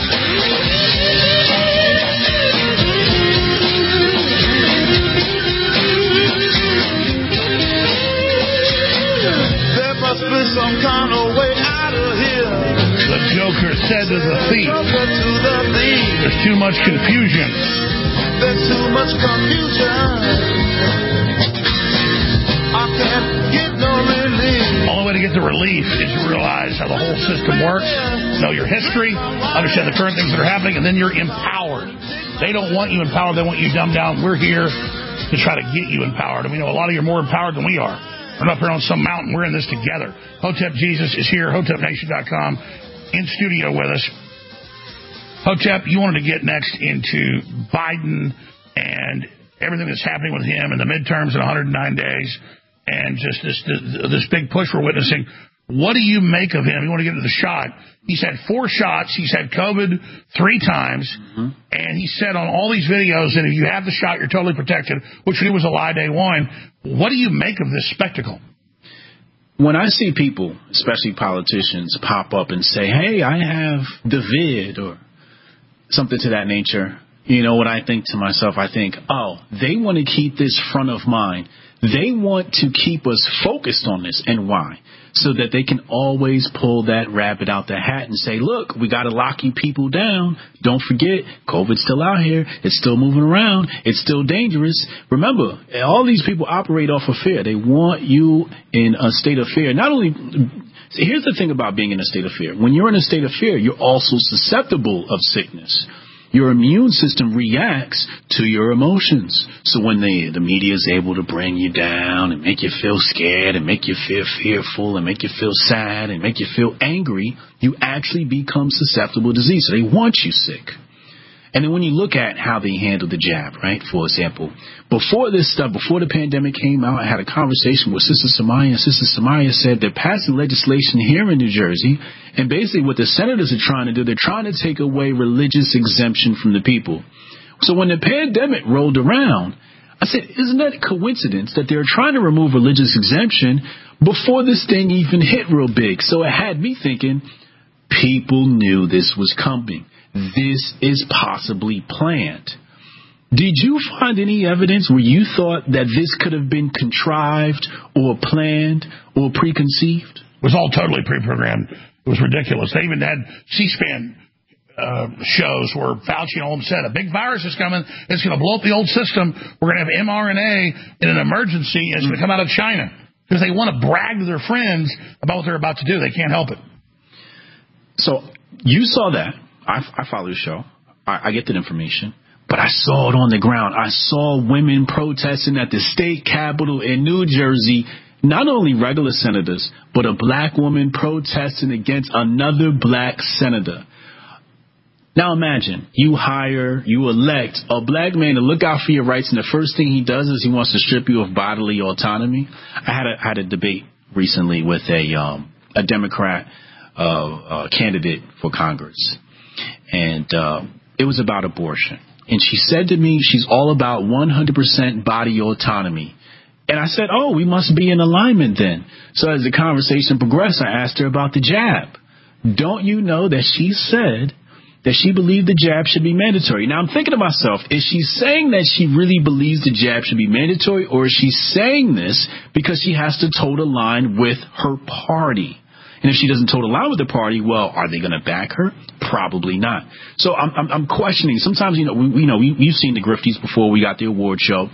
There must be some kind of way out of here. The Joker said to the thief, there's too much confusion. There's too much confusion. I can't get no relief. The only way to get the relief is to realize how the whole system works, know your history, understand the current things that are happening, and then you're empowered. They don't want you empowered. They want you dumbed down. We're here to try to get you empowered. And we know a lot of you are more empowered than we are. We're not up here on some mountain. We're in this together. Hotep Jesus is here, hotep nation dot com, in studio with us. Hotep, you wanted to get next into Biden and everything that's happening with him and the midterms in one hundred nine days. And just this this big push we're witnessing. What do you make of him? You want to get into the shot. He's had four shots. He's had COVID three times. Mm-hmm. And he said on all these videos that if you have the shot, you're totally protected, which really was a lie day one. What do you make of this spectacle? When I see people, especially politicians, pop up and say, hey, I have the vid or something to that nature, you know what I think to myself? I think, oh, they want to keep this front of mind. They want to keep us focused on this. And why? So that they can always pull that rabbit out the hat and say, look, we got to lock you people down. Don't forget, COVID's still out here. It's still moving around. It's still dangerous. Remember, all these people operate off of fear. They want you in a state of fear. Not only, here's the thing about being in a state of fear. When you're in a state of fear, you're also susceptible of sickness. Your immune system reacts to your emotions. So when the, the media is able to bring you down and make you feel scared and make you feel fearful and make you feel sad and make you feel angry, you actually become susceptible to disease. So they want you sick. And then when you look at how they handle the jab, right, for example, before this stuff, before the pandemic came out, I had a conversation with Sister Samaya, and Sister Samaya said they're passing legislation here in New Jersey, and basically what the senators are trying to do, they're trying to take away religious exemption from the people. So when the pandemic rolled around, I said, isn't that a coincidence that they're trying to remove religious exemption before this thing even hit real big? So it had me thinking, people knew this was coming. This is possibly planned. Did you find any evidence where you thought that this could have been contrived or planned or preconceived? It was all totally pre-programmed. It was ridiculous. They even had C-SPAN uh, shows where Fauci and all them said, a big virus is coming. It's going to blow up the old system. We're going to have mRNA in an emergency, and it's going to come out of China. Because they want to brag to their friends about what they're about to do. They can't help it. So you saw that. I, I follow the show. I, I get that information. But I saw it on the ground. I saw women protesting at the state capitol in New Jersey. Not only regular senators, but a black woman protesting against another black senator. Now imagine, you hire, you elect a black man to look out for your rights, and the first thing he does is he wants to strip you of bodily autonomy. I had a, had a debate recently with a, um, a Democrat uh, uh, candidate for Congress. And uh, it was about abortion. And she said to me, she's all about one hundred percent body autonomy. And I said, oh, we must be in alignment then. So as the conversation progressed, I asked her about the jab. Don't you know that she said that she believed the jab should be mandatory? Now, I'm thinking to myself, is she saying that she really believes the jab should be mandatory, or is she saying this because she has to toe the line with her party? And if she doesn't toe the line with the party, well, are they going to back her? Probably not. So I'm, I'm, I'm questioning. Sometimes, you know, we, you know, we, we've seen the grifties before we got the award show.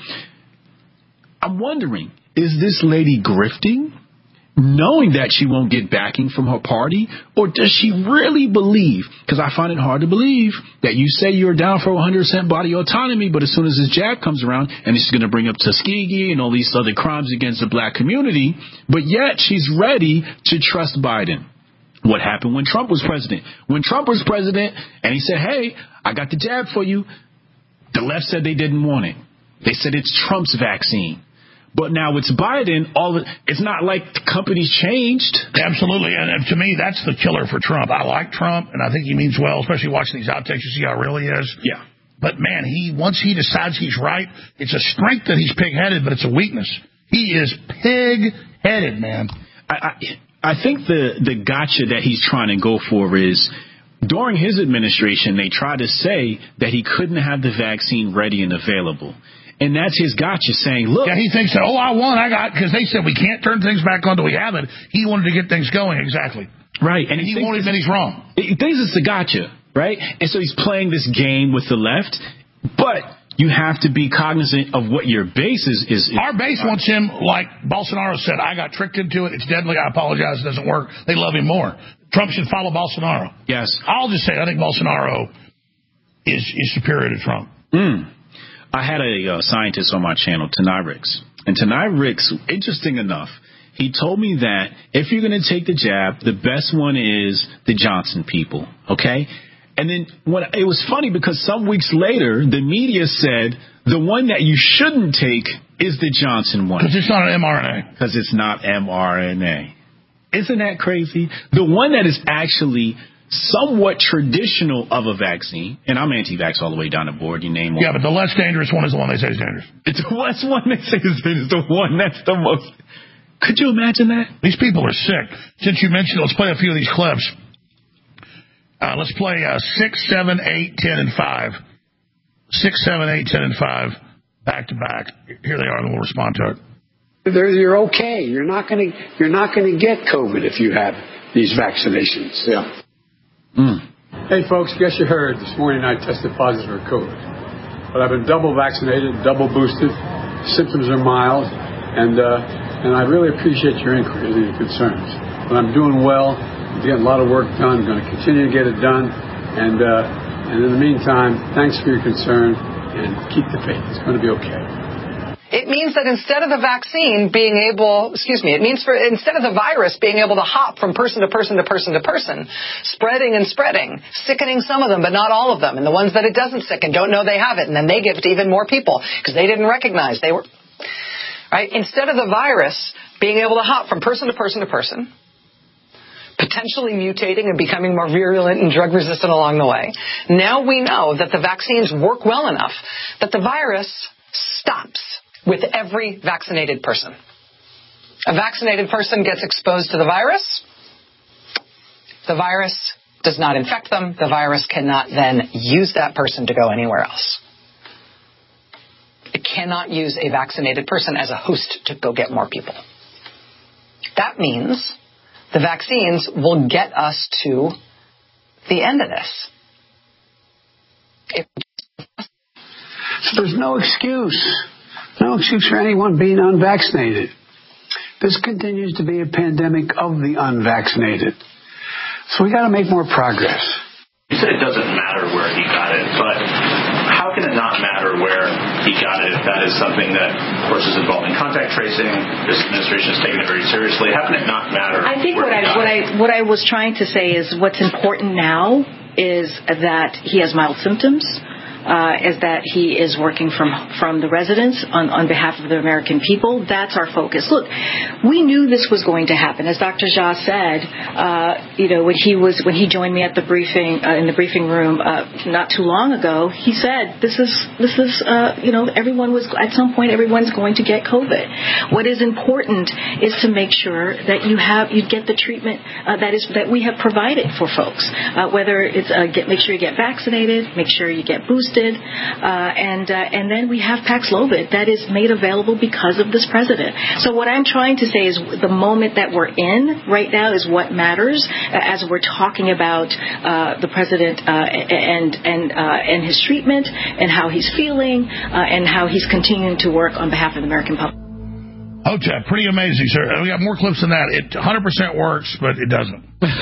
I'm wondering, is this lady grifting, knowing that she won't get backing from her party? Or does she really believe, because I find it hard to believe, that you say you're down for one hundred percent body autonomy, but as soon as this jab comes around, and it's going to bring up Tuskegee and all these other crimes against the black community, but yet she's ready to trust Biden. What happened when Trump was president? When Trump was president and he said, hey, I got the jab for you, the left said they didn't want it. They said it's Trump's vaccine. But now it's Biden. All the, it's not like the company's changed. Absolutely. And, and to me, that's the killer for Trump. I like Trump, and I think he means well, especially watching these outtakes to see how real he is. Yeah. But, man, he once he decides he's right, it's a strength that he's pig-headed, but it's a weakness. He is pig-headed, man. I, I, I think the, the gotcha that he's trying to go for is, during his administration, they tried to say that he couldn't have the vaccine ready and available. And that's his gotcha, saying, look. Yeah, he thinks that, oh, I won, I got, because they said we can't turn things back on till we have it. He wanted to get things going, exactly. Right. And, and he won't admit he's wrong. He thinks it's a gotcha, right? And so he's playing this game with the left. But you have to be cognizant of what your base is. is, is Our base wants him, like Bolsonaro said, I got tricked into it. It's deadly. I apologize. It doesn't work. They love him more. Trump should follow Bolsonaro. Yes. I'll just say, I think Bolsonaro is, is superior to Trump. Hmm. I had a uh, scientist on my channel, Tanai Ricks. And Tanai Ricks, interesting enough, he told me that if you're going to take the jab, the best one is the Johnson people, okay? And then when, it was funny because some weeks later, the media said the one that you shouldn't take is the Johnson one. Because it's not an mRNA. Because it's not mRNA. Isn't that crazy? The one that is actually somewhat traditional of a vaccine, and I'm anti-vax all the way down the board. You name one. Yeah, but the less dangerous one is the one they say is dangerous. It's the less one they say is dangerous. The one that's the most. Could you imagine that? These people are sick. Since you mentioned, let's play a few of these clips. Uh, let's play uh, six, seven, eight, ten, and five. Six, seven, eight, ten, and five, back to back. Here they are, and we'll respond to it. They're, you're okay. You're not going to. You're not going to get COVID if you have these vaccinations. Yeah. Mm. Hey, folks. Guess you heard this morning I tested positive for COVID, but I've been double vaccinated, double boosted. Symptoms are mild, and uh, and I really appreciate your inquiries and your concerns. But I'm doing well. I'm getting a lot of work done. I'm going to continue to get it done, and uh, and in the meantime, thanks for your concern and keep the faith. It's going to be okay. It means that instead of the vaccine being able, excuse me, it means for instead of the virus being able to hop from person to person to person to person, spreading and spreading, sickening some of them, but not all of them, and the ones that it doesn't sicken don't know they have it, and then they give it to even more people because they didn't recognize they were, right? Instead of the virus being able to hop from person to person to person, potentially mutating and becoming more virulent and drug resistant along the way, now we know that the vaccines work well enough that the virus stops with every vaccinated person. A vaccinated person gets exposed to the virus. The virus does not infect them. The virus cannot then use that person to go anywhere else. It cannot use a vaccinated person as a host to go get more people. That means the vaccines will get us to the end of this. If so there's no excuse. No excuse for anyone being unvaccinated. This continues to be a pandemic of the unvaccinated. So we got to make more progress. You said it doesn't matter where he got it, but how can it not matter where he got it if that is something that, of course, is involving contact tracing? This administration is taking it very seriously. How can it not matter? I think where what he I got what it? I what I was trying to say is what's important now is that he has mild symptoms. Uh, is that he is working from from the residents on, on behalf of the American people. That's our focus. Look, we knew this was going to happen. As Doctor Jha said, uh, you know, when he was when he joined me at the briefing uh, in the briefing room uh, not too long ago, he said this is this is uh, you know everyone was at some point everyone's going to get COVID. What is important is to make sure that you have you get the treatment uh, that is that we have provided for folks. Uh, whether it's uh, get make sure you get vaccinated, make sure you get boosted. Uh, and uh, and then we have Paxlovid that is made available because of this president. So what I'm trying to say is the moment that we're in right now is what matters uh, as we're talking about uh, the president uh, and and uh, and his treatment and how he's feeling uh, and how he's continuing to work on behalf of the American public. Hotep, pretty amazing, sir. We got more clips than that. It one hundred percent works, but it doesn't.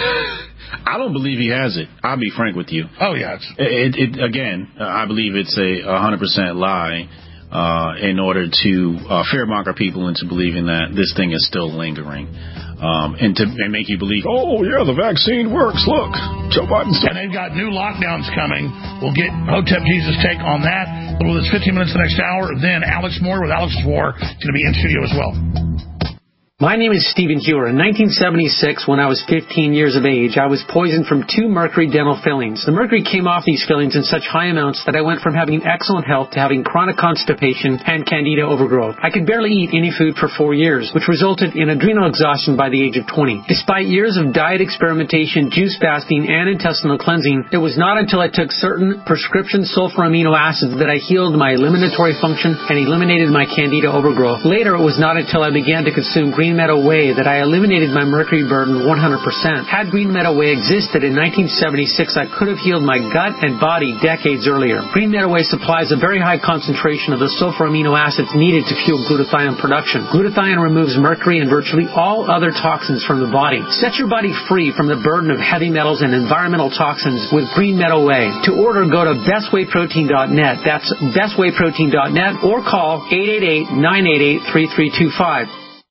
I don't believe he has it. I'll be frank with you. Oh, yeah. It's... It, it, again, uh, I believe it's a one hundred percent lie uh, in order to uh, fearmonger people into believing that this thing is still lingering. Um, and to and make you believe, oh, yeah, the vaccine works. Look, Joe Biden's... And they've got new lockdowns coming. We'll get Hotep Jesus' take on that. Well, it's fifteen minutes the next hour. Then Alex Moore with Alex's War is going to be in studio as well. My name is Stephen Hewer. In nineteen seventy-six, when I was fifteen years of age, I was poisoned from two mercury dental fillings. The mercury came off these fillings in such high amounts that I went from having excellent health to having chronic constipation and candida overgrowth. I could barely eat any food for four years, which resulted in adrenal exhaustion by the age of twenty. Despite years of diet experimentation, juice fasting, and intestinal cleansing, it was not until I took certain prescription sulfur amino acids that I healed my eliminatory function and eliminated my candida overgrowth. Later, it was not until I began to consume Green Meadow Whey that I eliminated my mercury burden one hundred percent. Had Green Meadow Whey existed in nineteen seventy-six, I could have healed my gut and body decades earlier. Green Meadow Whey supplies a very high concentration of the sulfur amino acids needed to fuel glutathione production. Glutathione removes mercury and virtually all other toxins from the body. Set your body free from the burden of heavy metals and environmental toxins with Green Meadow Whey. To order, go to best way protein dot net. That's best way protein dot net or call eight eight eight, nine eight eight, three three two five.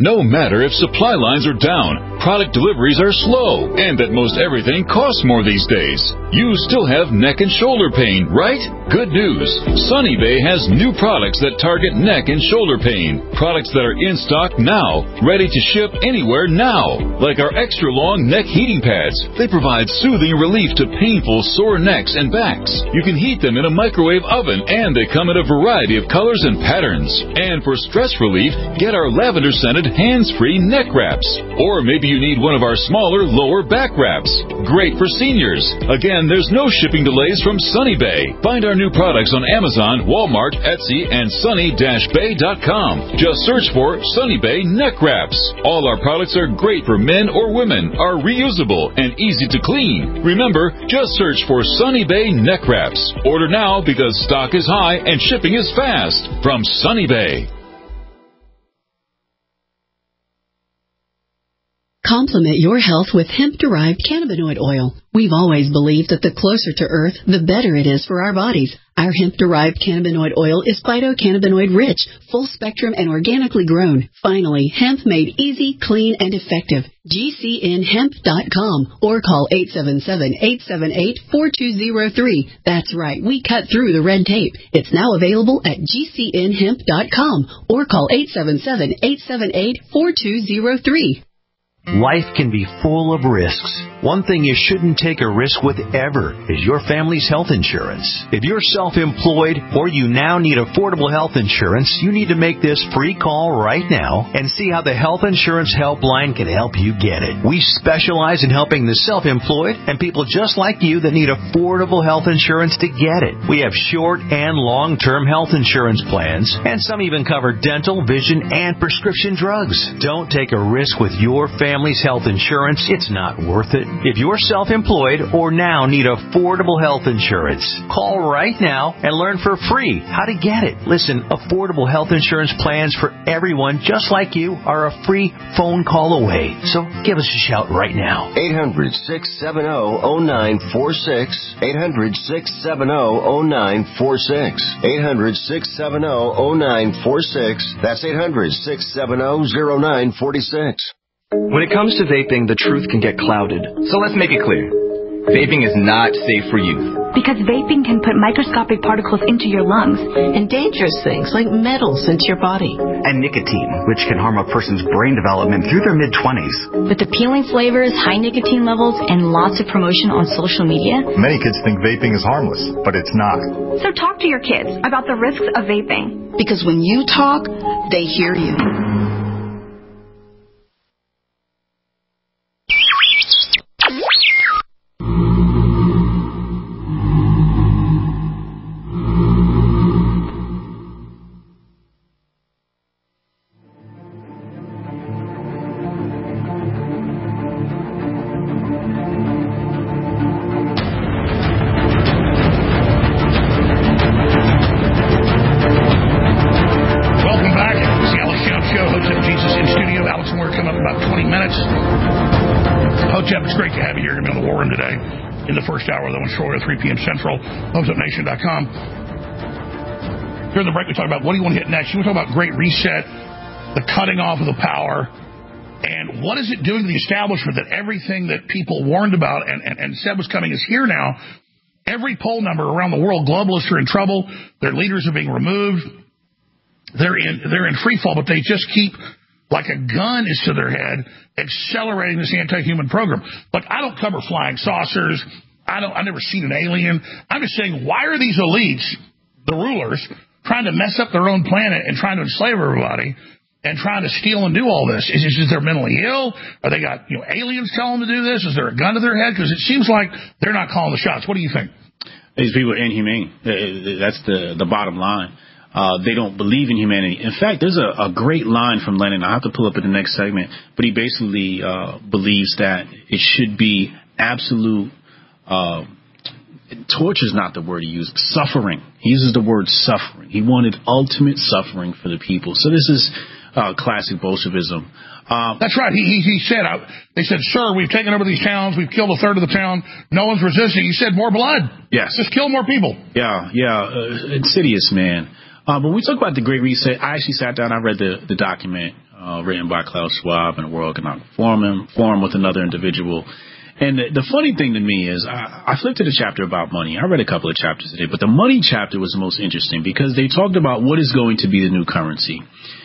No matter if supply lines are down, product deliveries are slow, and that most everything costs more these days, you still have neck and shoulder pain, right? Good news. Sunny Bay has new products that target neck and shoulder pain. Products that are in stock now, ready to ship anywhere now. Like our extra long neck heating pads. They provide soothing relief to painful sore necks and backs. You can heat them in a microwave oven, and they come in a variety of colors and patterns. And for stress relief, get our lavender scented hands-free neck wraps. Or maybe you need one of our smaller lower back wraps. Great for seniors. Again, there's no shipping delays from Sunny Bay. Find our new products on Amazon, Walmart, Etsy, and sunny dash bay dot com. Just search for Sunny Bay neck wraps. All our products are great for men or women, are reusable, and easy to clean. Remember, just search for Sunny Bay neck wraps. Order now because stock is high and shipping is fast. From Sunny Bay. Complement your health with hemp-derived cannabinoid oil. We've always believed that the closer to Earth, the better it is for our bodies. Our hemp-derived cannabinoid oil is phytocannabinoid-rich, full-spectrum, and organically grown. Finally, hemp made easy, clean, and effective. G C N hemp dot com or call eight seven seven, eight seven eight, four two zero three. That's right, we cut through the red tape. It's now available at G C N hemp dot com or call eight seven seven, eight seven eight, four two zero three. Life can be full of risks. One thing you shouldn't take a risk with ever is your family's health insurance. If you're self-employed or you now need affordable health insurance, you need to make this free call right now and see how the Health Insurance Helpline can help you get it. We specialize in helping the self-employed and people just like you that need affordable health insurance to get it. We have short and long-term health insurance plans, and some even cover dental, vision, and prescription drugs. Don't take a risk with your family. Family's health insurance, it's not worth it. If you're self-employed or now need affordable health insurance, call right now and learn for free how to get it. Listen, affordable health insurance plans for everyone just like you are a free phone call away. So give us a shout right now. eight hundred, six seven zero, zero nine four six. eight hundred, six seven zero, zero nine four six. eight hundred, six seven zero, zero nine four six. That's eight hundred, six seven zero, zero nine four six. When it comes to vaping, the truth can get clouded. So let's make it clear. Vaping is not safe for youth. Because vaping can put microscopic particles into your lungs. And dangerous things like metals into your body. And nicotine, which can harm a person's brain development through their mid-twenties. With appealing flavors, high nicotine levels, and lots of promotion on social media. Many kids think vaping is harmless, but it's not. So talk to your kids about the risks of vaping. Because when you talk, they hear you. three p.m. Central, homes up nation dot com. During the break, we talked about what do you want to hit next. You want to talk about Great Reset, the cutting off of the power, and what is it doing to the establishment that everything that people warned about and, and, and said was coming is here now. Every poll number around the world, globalists are in trouble. Their leaders are being removed. They're in, they're in free fall, but they just keep, like a gun is to their head, accelerating this anti-human program. But I don't cover flying saucers. I don't, I've never seen an alien. I'm just saying, why are these elites, the rulers, trying to mess up their own planet and trying to enslave everybody and trying to steal and do all this? Is it just they're mentally ill? Are they got, you know, aliens telling them to do this? Is there a gun to their head? Because it seems like they're not calling the shots. What do you think? These people are inhumane. That's the, the bottom line. Uh, they don't believe in humanity. In fact, there's a, a great line from Lenin. I'll have to pull up in the next segment. But he basically uh, believes that it should be absolute. Uh, torture is not the word he used. Suffering. He uses the word suffering. He wanted ultimate suffering for the people. So this is uh, classic Bolshevism. Um, That's right. He, he, he said, I, they said, sir, we've taken over these towns. We've killed a third of the town. No one's resisting. He said, more blood. Yes. Just kill more people. Yeah, yeah. Uh, insidious, man. Uh, but when we talk about the Great Reset, I actually sat down, I read the, the document. Uh, uh, written by Klaus Schwab in the World Economic Forum, forum with another individual. And the, the funny thing to me is I, I flipped to the chapter about money. I read a couple of chapters today, but the money chapter was the most interesting because they talked about what is going to be the new currency.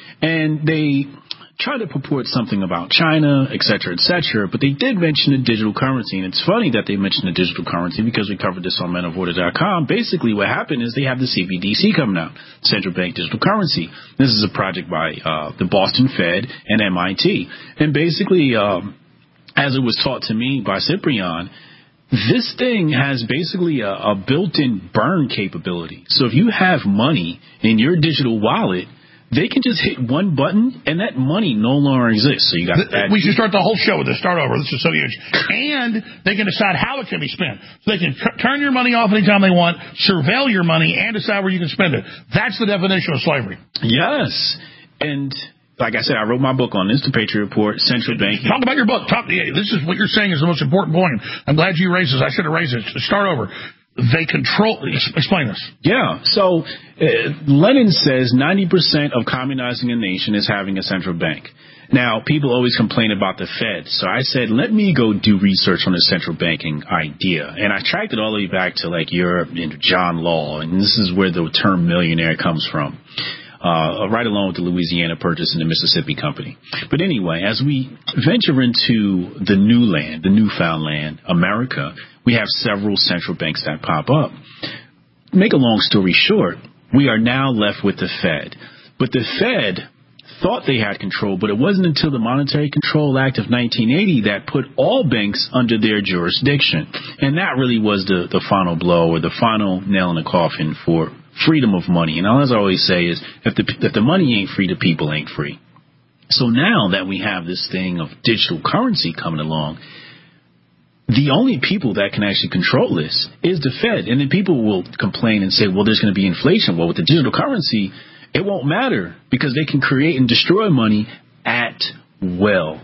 And they tried to purport something about China, et cetera, et cetera, but they did mention a digital currency. And it's funny that they mentioned a digital currency because we covered this on men of order dot com. Basically, what happened is they have the C B D C coming out, Central Bank Digital Currency. This is a project by uh, the Boston Fed and M I T. And basically, um, as it was taught to me by Cyprian, this thing has basically a, a built-in burn capability. So if you have money in your digital wallet, they can just hit one button, and that money no longer exists. So you got the, we should start the whole show with this. Start over. This is so huge. And they can decide how it can be spent. So they can c- turn your money off anytime they want, surveil your money, and decide where you can spend it. That's the definition of slavery. Yes. And like I said, I wrote my book on this, The Patriot Report, Central Banking. Talk about your book. Talk. This is what you're saying is the most important point. I'm glad you raised this. I should have raised it. Start over. They control. Explain this. Yeah. So uh, Lenin says ninety percent of communizing a nation is having a central bank. Now, people always complain about the Fed. So I said, let me go do research on the central banking idea. And I tracked it all the way back to like Europe and John Law. And this is where the term millionaire comes from. Uh, right along with the Louisiana Purchase and the Mississippi Company. But anyway, as we venture into the new land, the newfound land, America, we have several central banks that pop up. Make a long story short, we are now left with the Fed. But the Fed thought they had control, but it wasn't until the Monetary Control Act of nineteen eighty that put all banks under their jurisdiction. And that really was the, the final blow or the final nail in the coffin for freedom of money. And all as I always say is, if the, if the money ain't free, the people ain't free. So now that we have this thing of digital currency coming along, the only people that can actually control this is the Fed. And then people will complain and say, well, there's going to be inflation. Well, with the digital currency, it won't matter because they can create and destroy money at will.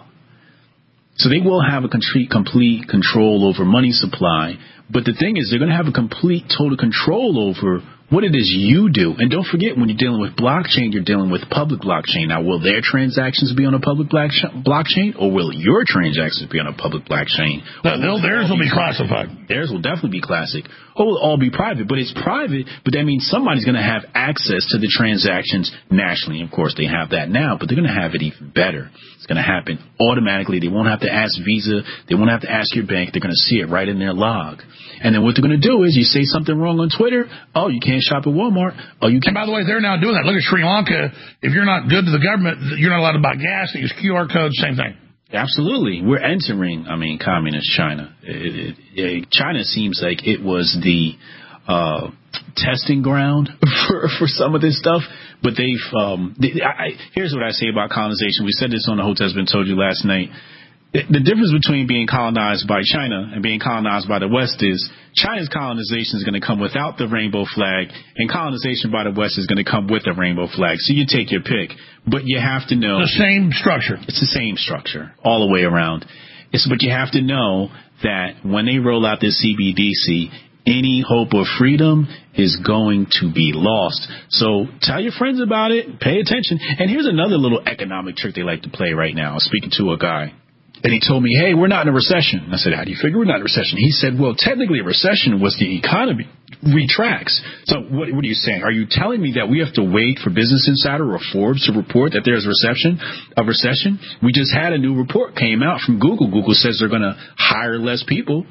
So they will have a complete, complete control over money supply. But the thing is, they're going to have a complete, total control over what it is you do. And don't forget, when you're dealing with blockchain, you're dealing with public blockchain. Now, will their transactions be on a public blockchain, or will your transactions be on a public blockchain? No, theirs will be classified. Theirs will definitely be classic. Or will all be private. But it's private, but that means somebody's going to have access to the transactions nationally. Of course, they have that now, but they're going to have it even better. It's going to happen automatically. They won't have to ask Visa. They won't have to ask your bank. They're going to see it right in their log. And then what they're going to do is you say something wrong on Twitter. Oh, you can't shop at Walmart. Oh, you can't. And by the way, they're now doing that. Look at Sri Lanka. If you're not good to the government, you're not allowed to buy gas. They use Q R codes. Same thing. Absolutely. We're entering, I mean, communist China. It, it, it, China seems like it was the uh, testing ground for, for some of this stuff. But they've, um, they, I, here's what I say about colonization. We said this on the Hotel's Been Told You last night. The difference between being colonized by China and being colonized by the West is China's colonization is going to come without the rainbow flag, and colonization by the West is going to come with the rainbow flag. So you take your pick. But you have to know. The same structure. It's the same structure all the way around. It's, but you have to know that when they roll out this C B D C, any hope of freedom is going to be lost. So tell your friends about it. Pay attention. And here's another little economic trick they like to play right now. I was speaking to a guy. And he told me, hey, we're not in a recession. I said, how do you figure we're not in a recession? He said, well, technically a recession was the economy retracts. So what, what are you saying? Are you telling me that we have to wait for Business Insider or Forbes to report that there's a recession? A recession? We just had a new report came out from Google. Google says they're going to hire less people.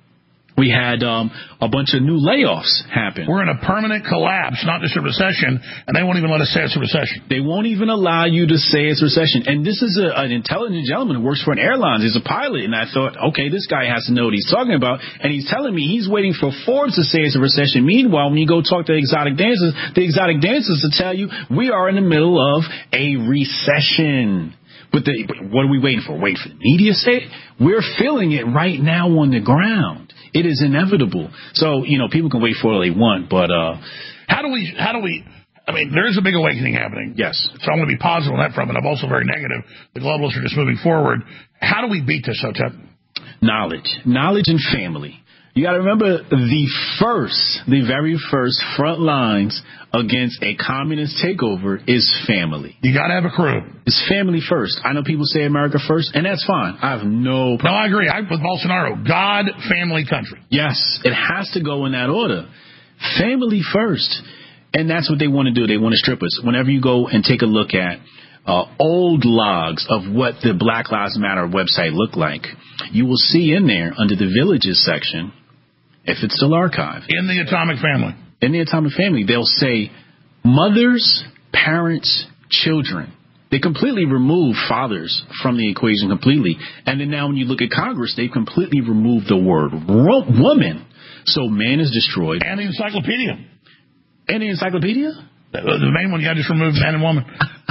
We had um, a bunch of new layoffs happen. We're in a permanent collapse, not just a recession, and they won't even let us say it's a recession. They won't even allow you to say it's a recession. And this is a, an intelligent gentleman who works for an airline. He's a pilot, and I thought, okay, this guy has to know what he's talking about. And he's telling me he's waiting for Forbes to say it's a recession. Meanwhile, when you go talk to exotic dancers, the exotic dancers will tell you we are in the middle of a recession. But, the, but what are we waiting for? Waiting for the media to say it? We're feeling it right now on the ground. It is inevitable. So, you know, people can wait for what they want, but uh, how do we, how do we, I mean, there is a big awakening happening. Yes. So I'm going to be positive on that front, but I'm also very negative. The globalists are just moving forward. How do we beat this, Hotep? Knowledge. Knowledge and family. You got to remember the first, the very first front lines against a communist takeover is family. You got to have a crew. It's family first. I know people say America first, and that's fine. I have no problem. No, I agree. I, with Bolsonaro, God, family, country. Yes, it has to go in that order. Family first. And that's what they want to do. They want to strip us. Whenever you go and take a look at uh, old logs of what the Black Lives Matter website looked like, you will see in there under the villages section, if it's still archived. In the Atomic Family. In the Atomic Family, they'll say mothers, parents, children. They completely remove fathers from the equation completely. And then now when you look at Congress, they've completely removed the word ro- woman. So man is destroyed. And the encyclopedia. And the encyclopedia? The, the main one, you got to just remove man and woman.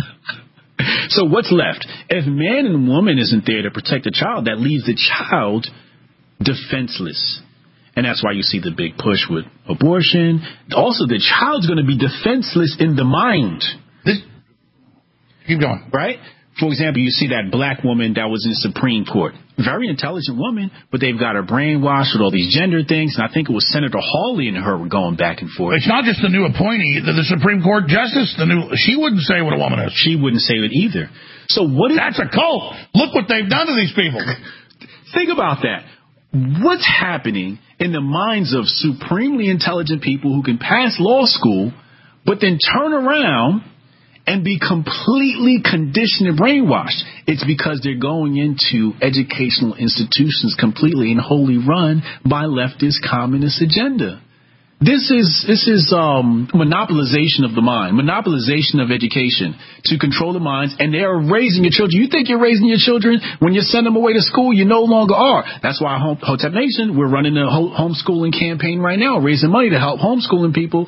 So what's left? If man and woman isn't there to protect the child, that leaves the child defenseless. And that's why you see the big push with abortion. Also, the child's going to be defenseless in the mind. This, keep going. Right? For example, you see that black woman that was in the Supreme Court. Very intelligent woman, but they've got her brainwashed with all these gender things. And I think it was Senator Hawley and her were going back and forth. It's not just the new appointee, the, the Supreme Court justice. The new, she wouldn't say what a woman is. She wouldn't say it either. So what? Is, That's a cult. Look what they've done to these people. Think about that. What's happening in the minds of supremely intelligent people who can pass law school, but then turn around and be completely conditioned and brainwashed? It's because they're going into educational institutions completely and wholly run by leftist communist agenda. This is this is um, monopolization of the mind, monopolization of education to control the minds, and they are raising your children. You think you're raising your children when you send them away to school? You no longer are. That's why Hotep Nation, we're running a homeschooling campaign right now, raising money to help homeschooling people.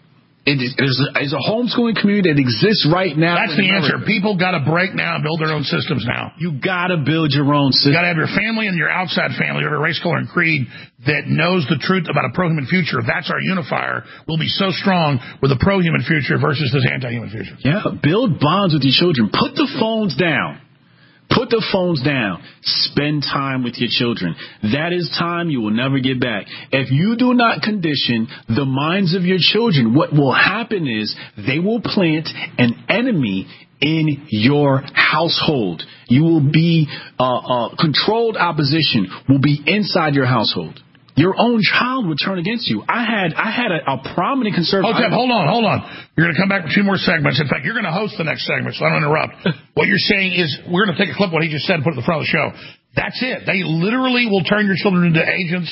It is, there's a homeschooling community that exists right now. That's the answer. People got to break now and build their own systems now. You got to build your own system. You got to have your family and your outside family, or a race, color, and creed that knows the truth about a pro-human future. That's our unifier. We'll be so strong with a pro-human future versus this anti-human future. Yeah, build bonds with your children. Put the phones down. Put the phones down. Spend time with your children. That is time you will never get back. If you do not condition the minds of your children, what will happen is they will plant an enemy in your household. You will be uh, uh, controlled opposition will be inside your household. Your own child would turn against you. I had I had a, a prominent conservative. Hotep, hold on, hold on. You're going to come back with two more segments. In fact, you're going to host the next segment, so I don't interrupt. What you're saying is we're going to take a clip of what he just said and put it at the front of the show. That's it. They literally will turn your children into agents.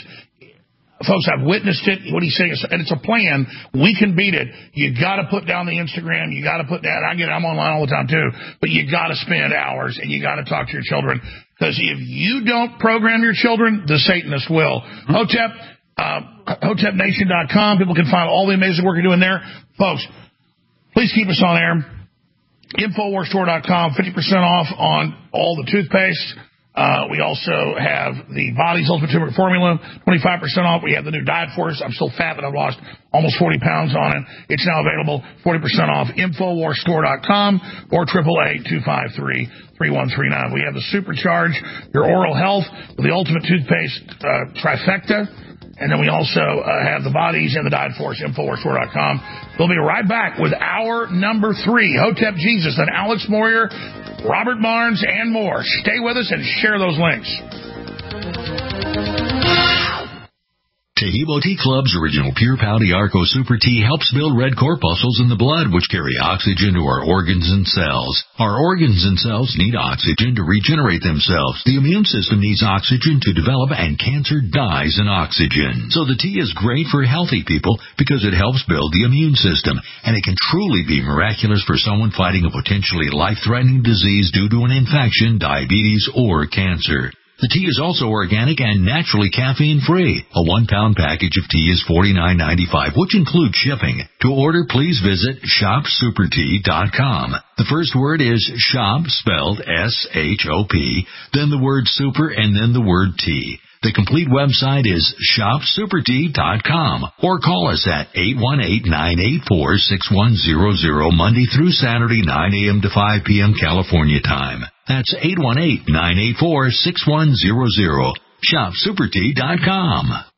Folks, I've witnessed it. What he's saying is, and it's a plan. We can beat it. You got to put down the Instagram. You got to put down. I get it. I'm online all the time too. But you got to spend hours and you got to talk to your children. Because if you don't program your children, the Satanists will. Mm-hmm. Hotep, uh, Hotep Nation dot com. People can find all the amazing work you're doing there. Folks, please keep us on air. Infowars Store dot com, fifty percent off on all the toothpaste. Uh, we also have the Body's Ultimate Turmeric Formula, twenty-five percent off. We have the new Diet Force. I'm still fat, but I've lost almost forty pounds on it. It's now available, forty percent off, Infowars Store dot com or eight eight eight, two five three, three one three nine. We have the Supercharge Your Oral Health with the Ultimate Toothpaste uh, Trifecta. And then we also uh, have the Bodies and the Diet Force, Infowars Store dot com. We'll be right back with our number three, Hotep Jesus, and Alex Moyer, Robert Barnes, and more. Stay with us and share those links. Taheebo Tea Club's original Pure Pouty Arco Super Tea helps build red corpuscles in the blood, which carry oxygen to our organs and cells. Our organs and cells need oxygen to regenerate themselves. The immune system needs oxygen to develop, and cancer dies in oxygen. So the tea is great for healthy people because it helps build the immune system, and it can truly be miraculous for someone fighting a potentially life-threatening disease due to an infection, diabetes, or cancer. The tea is also organic and naturally caffeine-free. A one-pound package of tea is forty-nine ninety-five, which includes shipping. To order, please visit shop super tea dot com. The first word is shop, spelled S H O P, then the word super, and then the word tea. The complete website is shop super tea dot com, or call us at eight one eight, nine eight four, six one zero zero Monday through Saturday, nine a.m. to five p.m. California time. That's eight one eight, nine eight four, six one zero zero. shop super tea dot com.